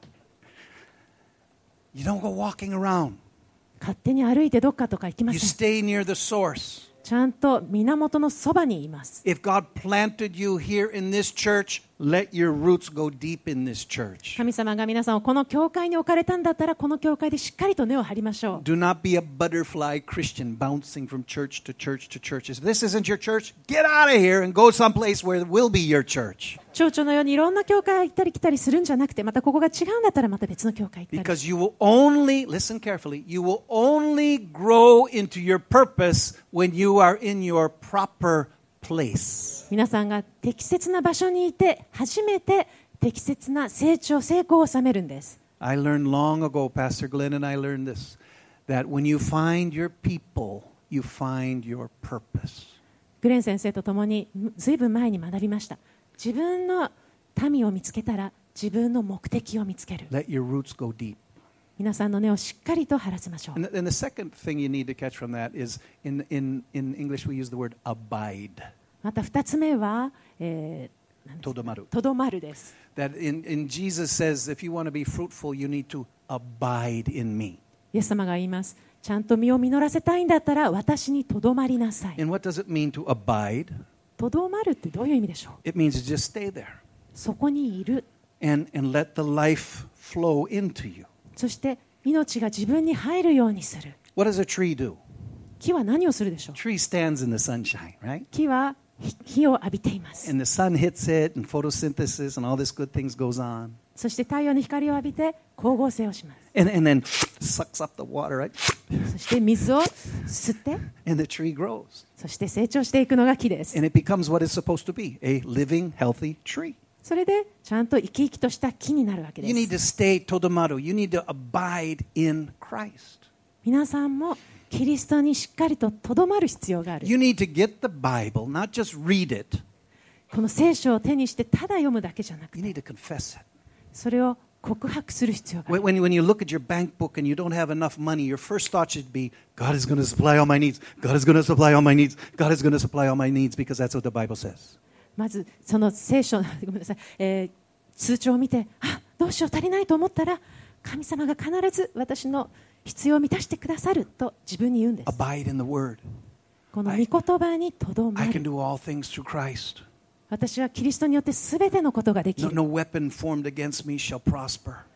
you don't go walking around. 勝手に歩いてどっかとか行きま You せん。 stay near the source. ちゃんと源のそばにいます。 If God planted you here in this church, let your roots go deep in this church. 神様が皆さんをこの教会に置かれたんだったら、この教会でしっかりと根を張りましょう。 Do not be a butterfly Christian bouncing from church to church to church. If this isn't your church, get out of here and go someplace where it will be your church. 蝶々のようにいろんな教会行ったり来たりするんじゃなくて、またここが違うんだったらまた別の教会行ったり。 Because you will only, listen carefully, you will only grow into your purpose when you are in your proper place. 皆さんが適切な場所にいて、初めて適切な成長、成功を収めるんです。 I learned long ago, Pastor Glenn and I learned this, that when you find your people, you find your purpose. グレン先生と共にずいぶん前に学びました。自分の民を見つけたら自分の目的を見つける。 Let your roots go deep. 皆さんの根をしっかりと張らせましょう。 And the second thing you need to catch from that is in English we use the word abide. また2つ目は、 とどまる。 とどまるです。 That in Jesus says, if you want to be fruitful, you need to abide in me. イエス様が言います。ちゃんと実を実らせたいんだったら私にとどまりなさい。 And what does it mean to abide? とどまるってどういう意味でしょう？ It means to just stay there そこにいる。 and let the life flow into you. そして命が自分に入るようにする。 What does a tree do? 木は何をするでしょう？ A tree stands in the sunshine, right? 木は日を浴びています。 And the sun hits it and photosynthesis and all this good things goes on. そして太陽の光を浴びて光合成をします。 And then sucks up the water, right? そして水を吸って、 And the tree grows. そして成長していくのが木です。 And it becomes what it's supposed to be, a living, healthy tree. それでちゃんと生き生きとした木になるわけで You need す。 to stay todomaru. You need to abide in Christ. 皆さんもキリストにしっかりととどまる必要がある。 You need to get the Bible, not just read it. この聖書を手にしてただ読むだけじゃなく You て、 need to confess it. それを告白する必要がある。 When you look at your bank book and you don't have enough money, your first thought should be, God is going to supply all my needs. God is going to supply all my needs. God is going to supply all my needs because that's what the Bible says. まずその聖書のごめんなさい、通帳を見て、どうしよう足りないと思ったら、神様が必ず私の必要を満たしてくださると自分に言うんです。 Abide in the Word. この御言葉にとどま I can る。 do all things through Christ. 私はキリストによってすべてのことができ No, る。 no weapon formed against me shall prosper.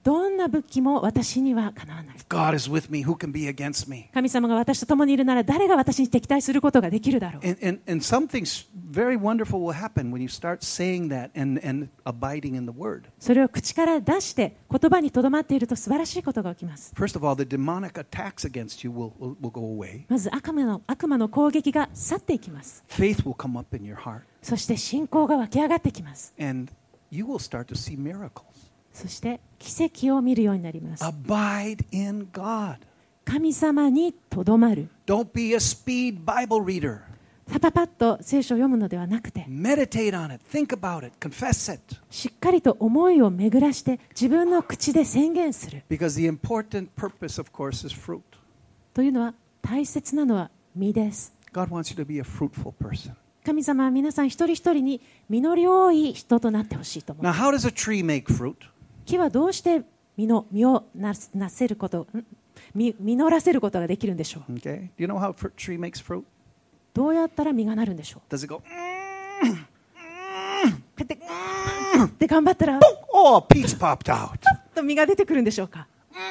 どんな武器も私にはかなわない。 If God is with me, who can be against me? 神様が私と共にいるなら誰が私に敵対することができるだろう。 And something very wonderful will happen when you start saying that and abiding in the Word. それを口から出して言葉にとどまっていると素晴らしいことが起きます。 First of all, the demonic attacks against you will go away. まず悪魔の攻撃が去っていきます。 Faith will come up in your heart. そして信仰が湧き上がってきます。 And you will start to see miracles. そして奇跡を見るようになります。 Abide in God. 神様にとどまる。 Don't be a speed Bible reader. パパパッと聖書を読むのではなくて、 Meditate on it. Think about it. Confess it. しっかりと思いを巡らして自分の口で宣言する。 Because the important purpose, of course, is fruit. というのは大切なのは実です。 God wants you to be a fruitful person. 神様は皆さん一人一人に実り多い人となってほしいと思い Now, ます。 how does a tree make fruit? 木はどうして実をなせること、実らせることができるんでしょう。 Okay. Do you know how a tree makes fruit? どうやったら実がなるんでしょう。 Does it go? こうやってって頑張ったら Oh, a peach popped out. と実が出てくるんでしょうか。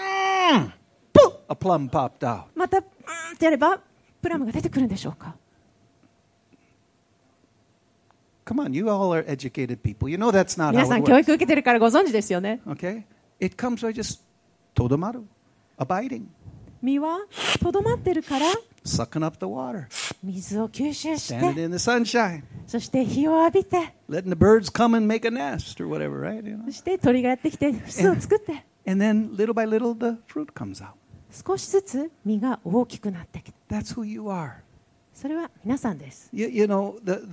A plum popped out. またってやればプラムが出てくるんでしょうか。 Come on, you all are educated people. You know that's not 皆 how さん it 教 works. 育受けてるからご存知ですよね。 Okay? It comes by just todomaru, abiding, 実はとどまってるから sucking up the water, 水を吸収し standing て、 in the sunshine, そして日を浴びて、 letting the birds come and make a nest or whatever, right? You そ know? して鳥がやってきて巣を作って、 And then little by little the fruit comes out. 少しずつ実が大きくなってきて、 That's who you are. それは皆さんです。 You know,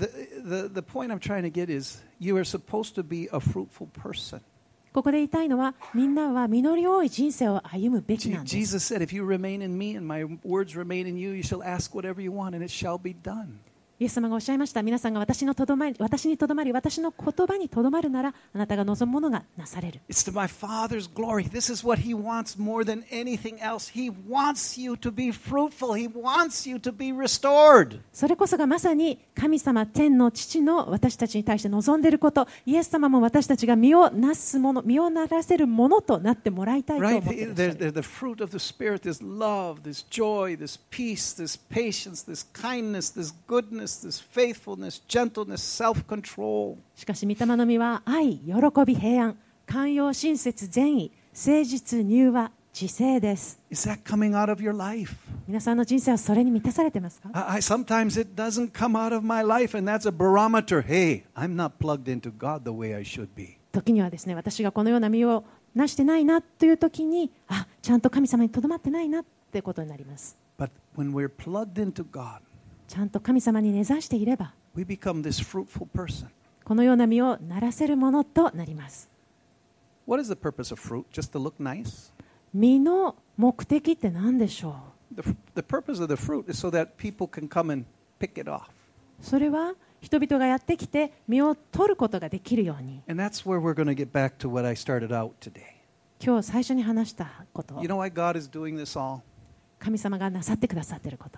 the point I'm trying to get is you are supposed to be a fruitful person. ここで言いたいのは、みんなは実り多い人生を歩むべきなんです。 Jesus said, if you remain in me and my words remain in you, you shall ask whatever you want and it shall be done. イエス様がおっしゃいました。皆さんが私にとどまり、私の言葉にとどまるなら、あなたが望むものがなされる。 It's to my Father's glory. This is what He wants more than anything else. He wants you to be fruitful. He wants you to be restored. それこそがまさに神様天の父の私たちに対して望んでいること、イエス様も私たちが実をなすもの、実をならせるものとなってもらいたいと思 Right? っていらっしゃる。 The fruit of the Spirit, this love, this joy, this peace, this patience, this kindness, this goodness, this faithfulness, gentleness, self-control. しかし御霊の実は愛、喜び、平安、寛容、親切、善意、誠実、柔和、自制です。 Is that coming out of your life? 皆さんの人生はそれに満たされていますか？ Sometimes it doesn't come out of my life, and that's a barometer. Hey, I'm not plugged into God the way I should be. 時にはですね、私がこのような実をなしてないなという時に、ちゃんと神様にとどまってないなってことになります。 But when we're plugged into God, ちゃんと神様に根ざしていれば、 we become this fruitful person. このような実をならせるものとなります。 What is the purpose of fruit? Just to look nice? 実の目的って何でしょう？ The purpose of the fruit is so that people can come and pick it off. それは人々がやってきて実を取ることができるように。 And that's where we're going to get back to what I started out today. 今日最初に話したこと、 You know why God is doing this all? 神様がなさってくださっていること。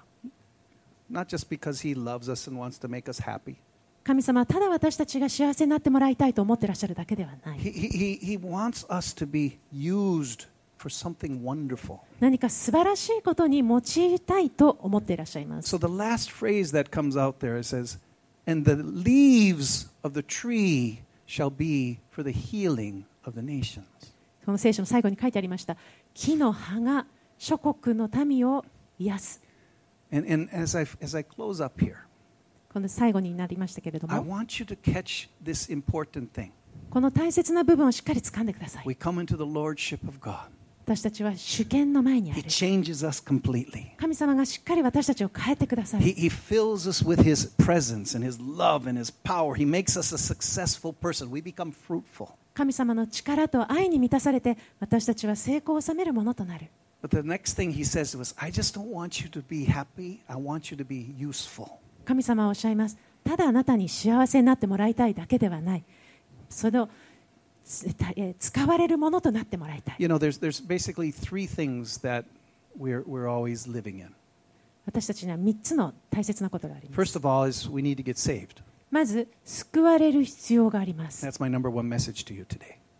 Not just because He loves us and wants to make us happy. 神様はただ私たちが幸せになってもらいたいと思ってらっしゃるだけではない。 He wants us to be used for something wonderful. 何か素晴らしいことに用いたいと思っていらっしゃいます。 So the last phrase that comes out there, it says, and the leaves of the tree shall be for the healing of the nations. この聖書の最後に書いてありました。木の葉が諸国の民を癒す。 And as I close up here, この最後になりましたけれど I も、 want you to catch this important thing. この大切な部分をしっかり掴んでください。 We come into the lordship of God. 私たちは主権の前にあ He る。 changes us completely. 神様がしっかり私たちを変えてください。 He fills us with His presence and His love and His power. He makes us a successful person. We become fruitful. 神様の力と愛に満たされて、私たちは成功を収めるものとなる。 But the next thing He says to us, I just don't want you to be happy. I want you to be useful. 神様はおっしゃいます。ただあなたに幸せになってもらいたいだけではない。それを使われるものとなってもらいたい。 You know, there's basically three things that we're always living in. 私たちには3つの大切なことがあります。 First of all is we need to get saved. まず、救われる必要があります。 That's my number one message to you today.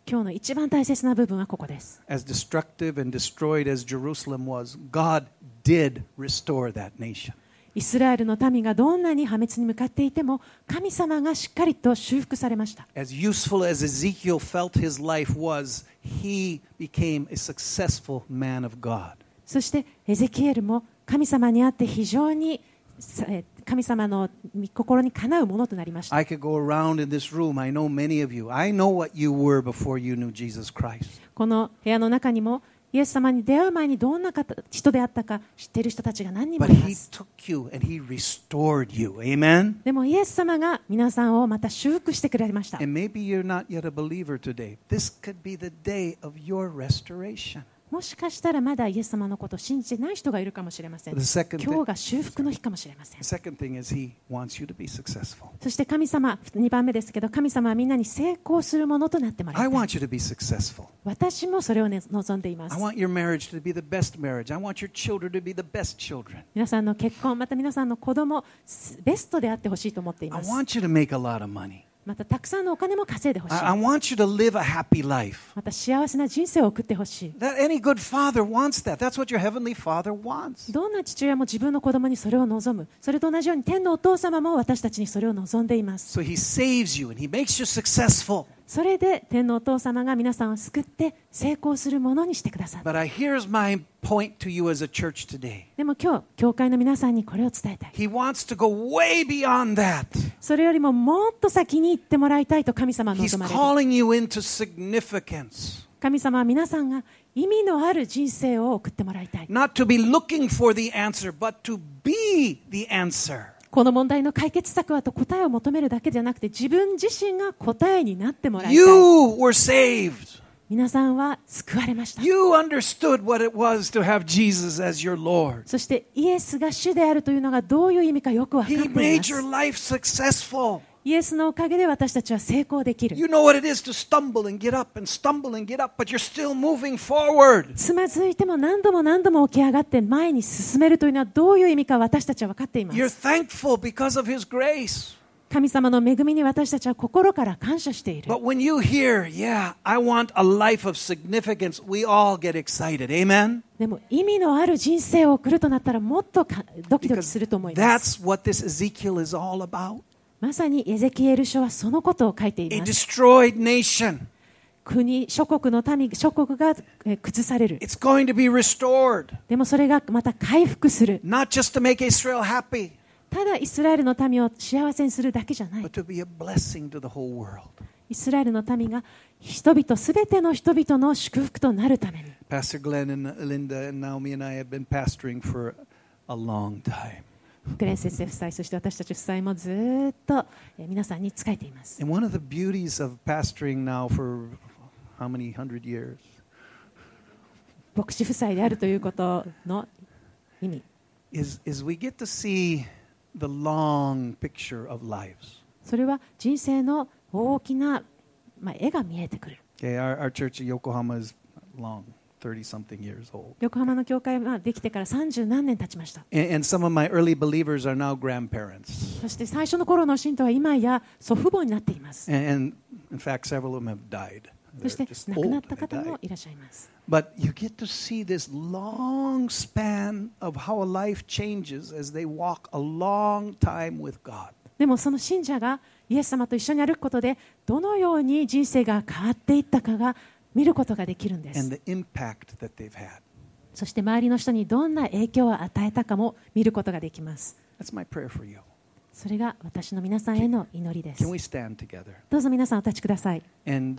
今日の一番大切な部分はここです。 As destructive and destroyed as Jerusalem was, God did restore that nation. イスラエルの民がどんなに破滅に向かっていても、神様がしっかりと修復されました。 As useful as Ezekiel felt his life was, he became a successful man of God. そしてエゼキエルも神様にあって非常に神様の心にかなうものとなりました。 I could go around in this room. I know many of you. I know what you were before you knew Jesus Christ. この部屋の中にもイエス様に出会う前にどんな人であったか知っている人たちが何人もい But ま he す。 took you and he restored you. Amen? でもイエス様が皆さんをまた修復してくれました。 And maybe you're not yet a believer today. This could be the day of your restoration. もしかしたらまだイエス様のことを信じてない人がいるかもしれません。 The second 今日が修復の日かもしれません。 The second thing is he wants you to be successful. そして神様、2番目ですけど、神様はみんなに成功するものとなってもらい I たい。 want you to be successful. 私もそれを、望んでいま I す。 want your marriage to be the best marriage. I want your children to be the best children. 皆さんの結婚、また皆さんの子供、ベストであってほしいと思ってい I ます。 want you to make a lot of money. またたくさんのお金も稼いでほしい。 I want you to live a happy life. また幸せな人生を送ってほしい。 That any good father wants that. That's what your heavenly Father wants. どんな父親も自分の子供にそれを望む。それと同じように天のお父様も私たちにそれを望んでいます。 So he saves you and he makes you successful. それで天のお父様が皆さんを救って成功するものにしてください。 But here's my point to you as a church today. でも今日、教会の皆さんにこれを伝えたい。 He wants to go way beyond that. それよりももっと先に行ってもらいたいと神様は He's 望まれる。 calling you into significance. 神様は皆さんが意味のある人生を送ってもらいたい。 Not to be looking for the answer, but to be the answer. この問題の解決策はと答えを求めるだけじゃなくて、自分自身が答えになってもらいたい。 You were saved. 皆さんは救われました。 You understood what it was to have Jesus as your Lord. そしてイエスが主であるというのがどういう意味かよく分かって He いま made す。 your life successful. イエスのおかげで私たちは成功できる。 You know what it is to stumble and get up and stumble and get up, but you're still moving forward. つまずいても何度も何度も起き上がって前に進めるというのはどういう意味か私たちは分かっていま You're す。 thankful because of His grace. 神様の恵みに私たちは心から感謝している。 But when you hear, yeah, I want a life of significance, we all get excited. Amen? でも意味のある人生を送るとなったらもっとドキドキ Because すると思います。 that's what this Ezekiel is all about. まさにエゼキエル書はそのことを書いてい A ます。 destroyed nation. 国、諸国の民、諸国が崩される。 It's going to be restored. でもそれがまた回復する。 Not just to make Israel happy, ただイスラエルの民を幸せにするだけじゃない。 but to be a blessing to the whole world. イスラエルの民が人々、すべての人々の祝福となるために。 Pastor Glenn and Linda and Naomi and I have been pastoring for a long time. グレン先生夫妻、そして私たち夫妻もずっと皆さんに仕えています。 And one of the beauties of pastoring now for how many hundred years 牧師夫妻であるということの意味。 is we get to see the long picture of lives. それは人生の大きな、絵が見えてくる。 Okay, our church in Yokohama is long, 30-something years old. 横浜の教会はできてから30何年経ちました。 And some of my early believers are now grandparents. そして最初の頃の信徒は今や祖父母になっています。 And in fact, several of them have died. そ They're して just 亡くな old った when they 方 died. もいらっしゃいます。 But you get to see this long span of how a life changes as they walk a long time with God. でもその信者がイエス様と一緒に歩くことでどのように人生が変わっていったかが見ることができるんで And す。 the impact that they've had. そして周りの人にどんな影響を与えたかも見ることができます。 That's my prayer for you. それが私の皆さんへの祈りです。 Can we stand together? どうぞ皆さんお立ちください。 And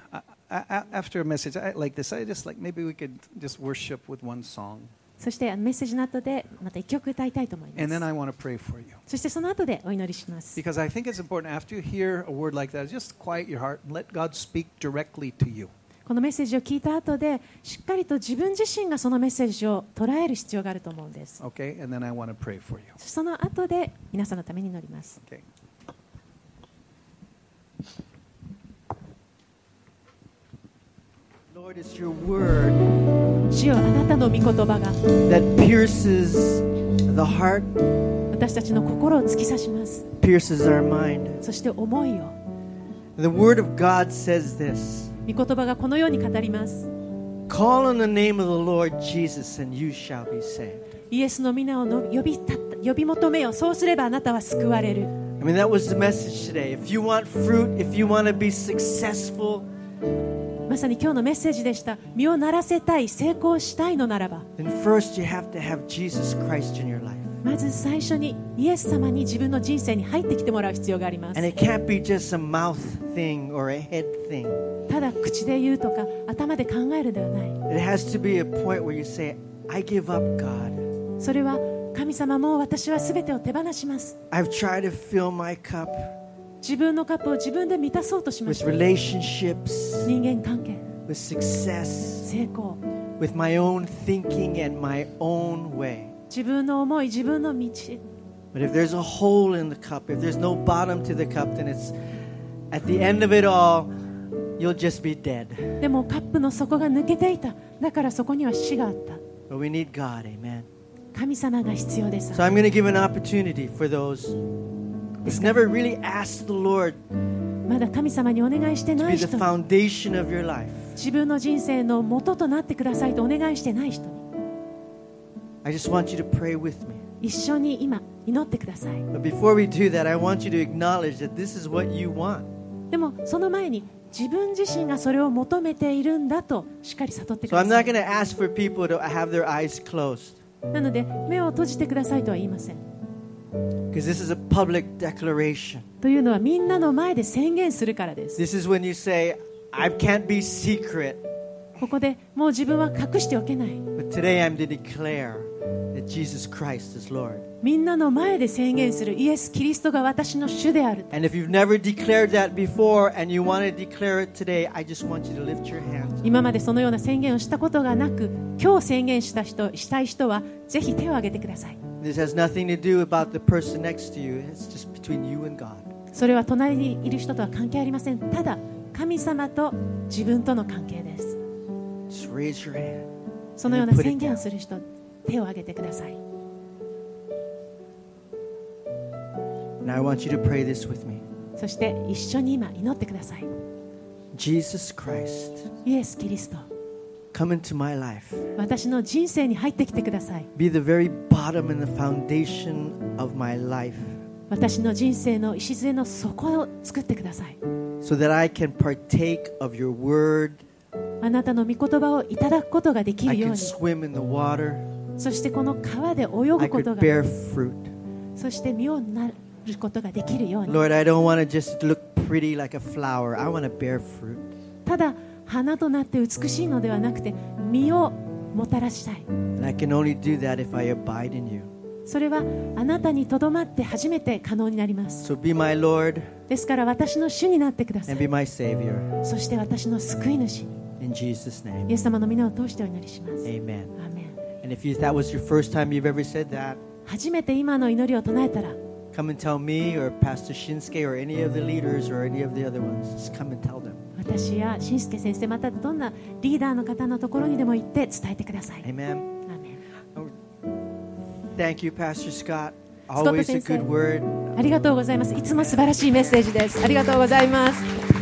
after a message like this, I just like maybe we could just worship with one song. そしてメッセージの後でまた一曲歌いたいと思い And ま then す。 I want to pray for you. そしてその後でお祈りします。 Because I think it's important after you hear a word like that, just quiet your heart and let God speak directly to you. このメッセージを聞いた後でしっかりと自分自身がそのメッセージを捉える必要があると思うんです。 Okay? And then I want to pray for you. その後で皆さんのために祈ります。 Okay. Lord, it's your word 主よ、あなたの御言葉が that pierces the heart, 私たちの心を突き刺します。 pierces our mind. そして思いを。 The word of God says this. 御言葉がこのように語ります。 Call on the name of the Lord Jesus and you shall be saved. イエスの皆を呼び求めよ。そうすればあなたは救われる。 I mean, that was the message today. If you want fruit, if you want to be successful, まさに今日のメッセージでした。身をならせたい、成功したいのならば、 then first you have to have Jesus Christ in your life. まず最初にイエス様に自分の人生に入ってきてもらう必要があります。 And it can't be just a mouth thing or a head thing. ただ口で言うとか頭で考えるではない。 It has to be a point where you say, I give up, God. それは神様もう私は全てを手放します。 I've tried to fill my cup 自分のカップを自分で満たそうとしまし with た。 relationships, 人間関係、 with success, 成功、 with my own thinking and my own way. 自分の思い、自分の道。 But if there's a hole in the cup, if there's no bottom to the cup, then it's at the end of it all, you'll just be dead. でもカップの底が抜けていた。だからそこには死があった。 But we need God, amen. 神様が必要です。 So I'm going to give an opportunity for those who've never really asked the Lord まだ神様にお願いして to な be い the 人、 foundation of your life. 自分の人生の元となってくださいとお願いしてない人に、 I just want you to pray with me. 一緒に今祈ってください。 But before we do that, I want you to acknowledge that this is what you want. でもその前に自分自身がそれを求めているんだとしっかり悟ってく So だ I'm さ not い。 going to ask for people to have their eyes closed なので目を閉じてくださいとは言いません。 because this is a public declaration. というのはみんなの前で宣言するからです。 This is when you say, I can't be secret, ここでもう自分は隠しておけない。 but today I'm to declare that Jesus Christ is Lord. みんなの前で宣言するイエス・キリストが私の主である。 And if you've never declared that before and you want to declare it today, I just want you to lift your hands. 今までそのような宣言をしたことがなく、今日宣言したい人はぜひ手を挙げてください。 This has nothing to do about the person next to you. It's just between you and God. それは隣にいる人とは関係ありません。ただ神様と自分との関係です。 Just raise your hand. そのような宣言をする人、手を挙げてください。 And I want you to pray this with me. そして一緒に今祈ってください。 Jesus Christ, イエス・キリスト、 come into my life. 私の人生に入ってきてください。 Be the very bottom and the foundation of my life 私の人生の礎の底を作ってください。 so that I can partake of your word. あなたの御言葉をいただくことができ I るよう can に、 swim in the water. そしてこの川で泳 I ぐこと could が、 bear fruit. そして実をなることができるように。 Lord, I don't want to just look pretty like a flower. I want to bear fruit. ただ花となって美しいのではなくて実をもたらしたい。 And I can only do that if I abide in you. それはあなたにとどまって初めて可能になります。 So be my Lord ですから私の主になってくださ and い。 be my Savior. そして私の救い主に、 In Jesus' イ name. エス様の皆を通してお祈りします。 Amen. アーメン。 And if that was your first time you've ever said that, 初めて今の祈りを唱えたら、 come and tell me or Pastor Shinsuke or any of the leaders or any of the other ones. Just come and tell them. 私やしんすけ先生、またどんなリーダーの方のところにでも行って伝えてください。 Amen. アーメン。 Thank you, Pastor Scott. スコット Always a 先生、 good word. ありがとうございます。いつも素晴らしいメッセージです。ありがとうございます。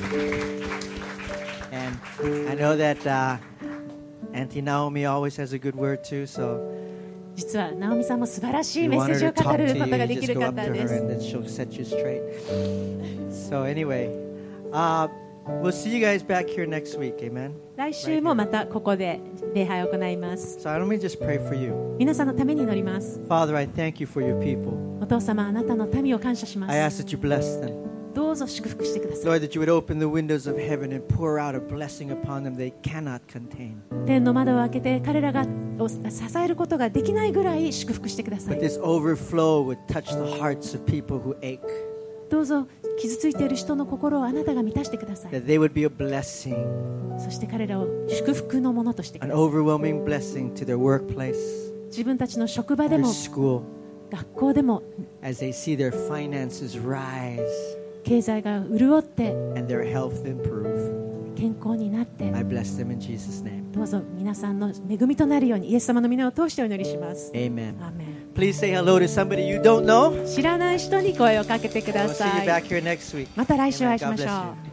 And I know that Auntie Naomi always has a good word too. So 実は直美さんも素晴らし if い you メッ want セー her ジ to を語 talk る to ことが you, でき just る go 方 up to で her す。 and then she'll set you straight. So anyway, we'll see you guys back here next week. Amen. 来週もまたここで礼拝を行います。 So let me just pray for you. 皆さんのために祈ります。 Father, I thank you for your people. お父様、あなたの民を感謝しま I ask す。 that you bless them. どうぞ祝福してください。 Lord, that you would open the windows of heaven and pour out a blessing upon them they cannot contain. 天の窓を開けて彼らを支えることができないぐらい祝福してくださ But い。 this overflow would touch the hearts of people who ache. どうぞ傷ついている人の心をあなたが満たしてください。 That they would be a blessing, そして彼らを祝福のものとしてく an ださい。 overwhelming blessing to their workplace, 自分たちの職場で their も school, 学校でも as they see their finances rise 経済が潤って and their health improve. 健康になって、 I bless them in Jesus' name. どうぞ皆さんの恵みとなるようにイエス様の皆を通してお祈りします。 Amen. アーメン。 Please say hello to somebody you don't know. 知らない人に声をかけてくだ We'll see さ you back い。 here next week. また来週お会いし Amen. ま God しょ bless う you.。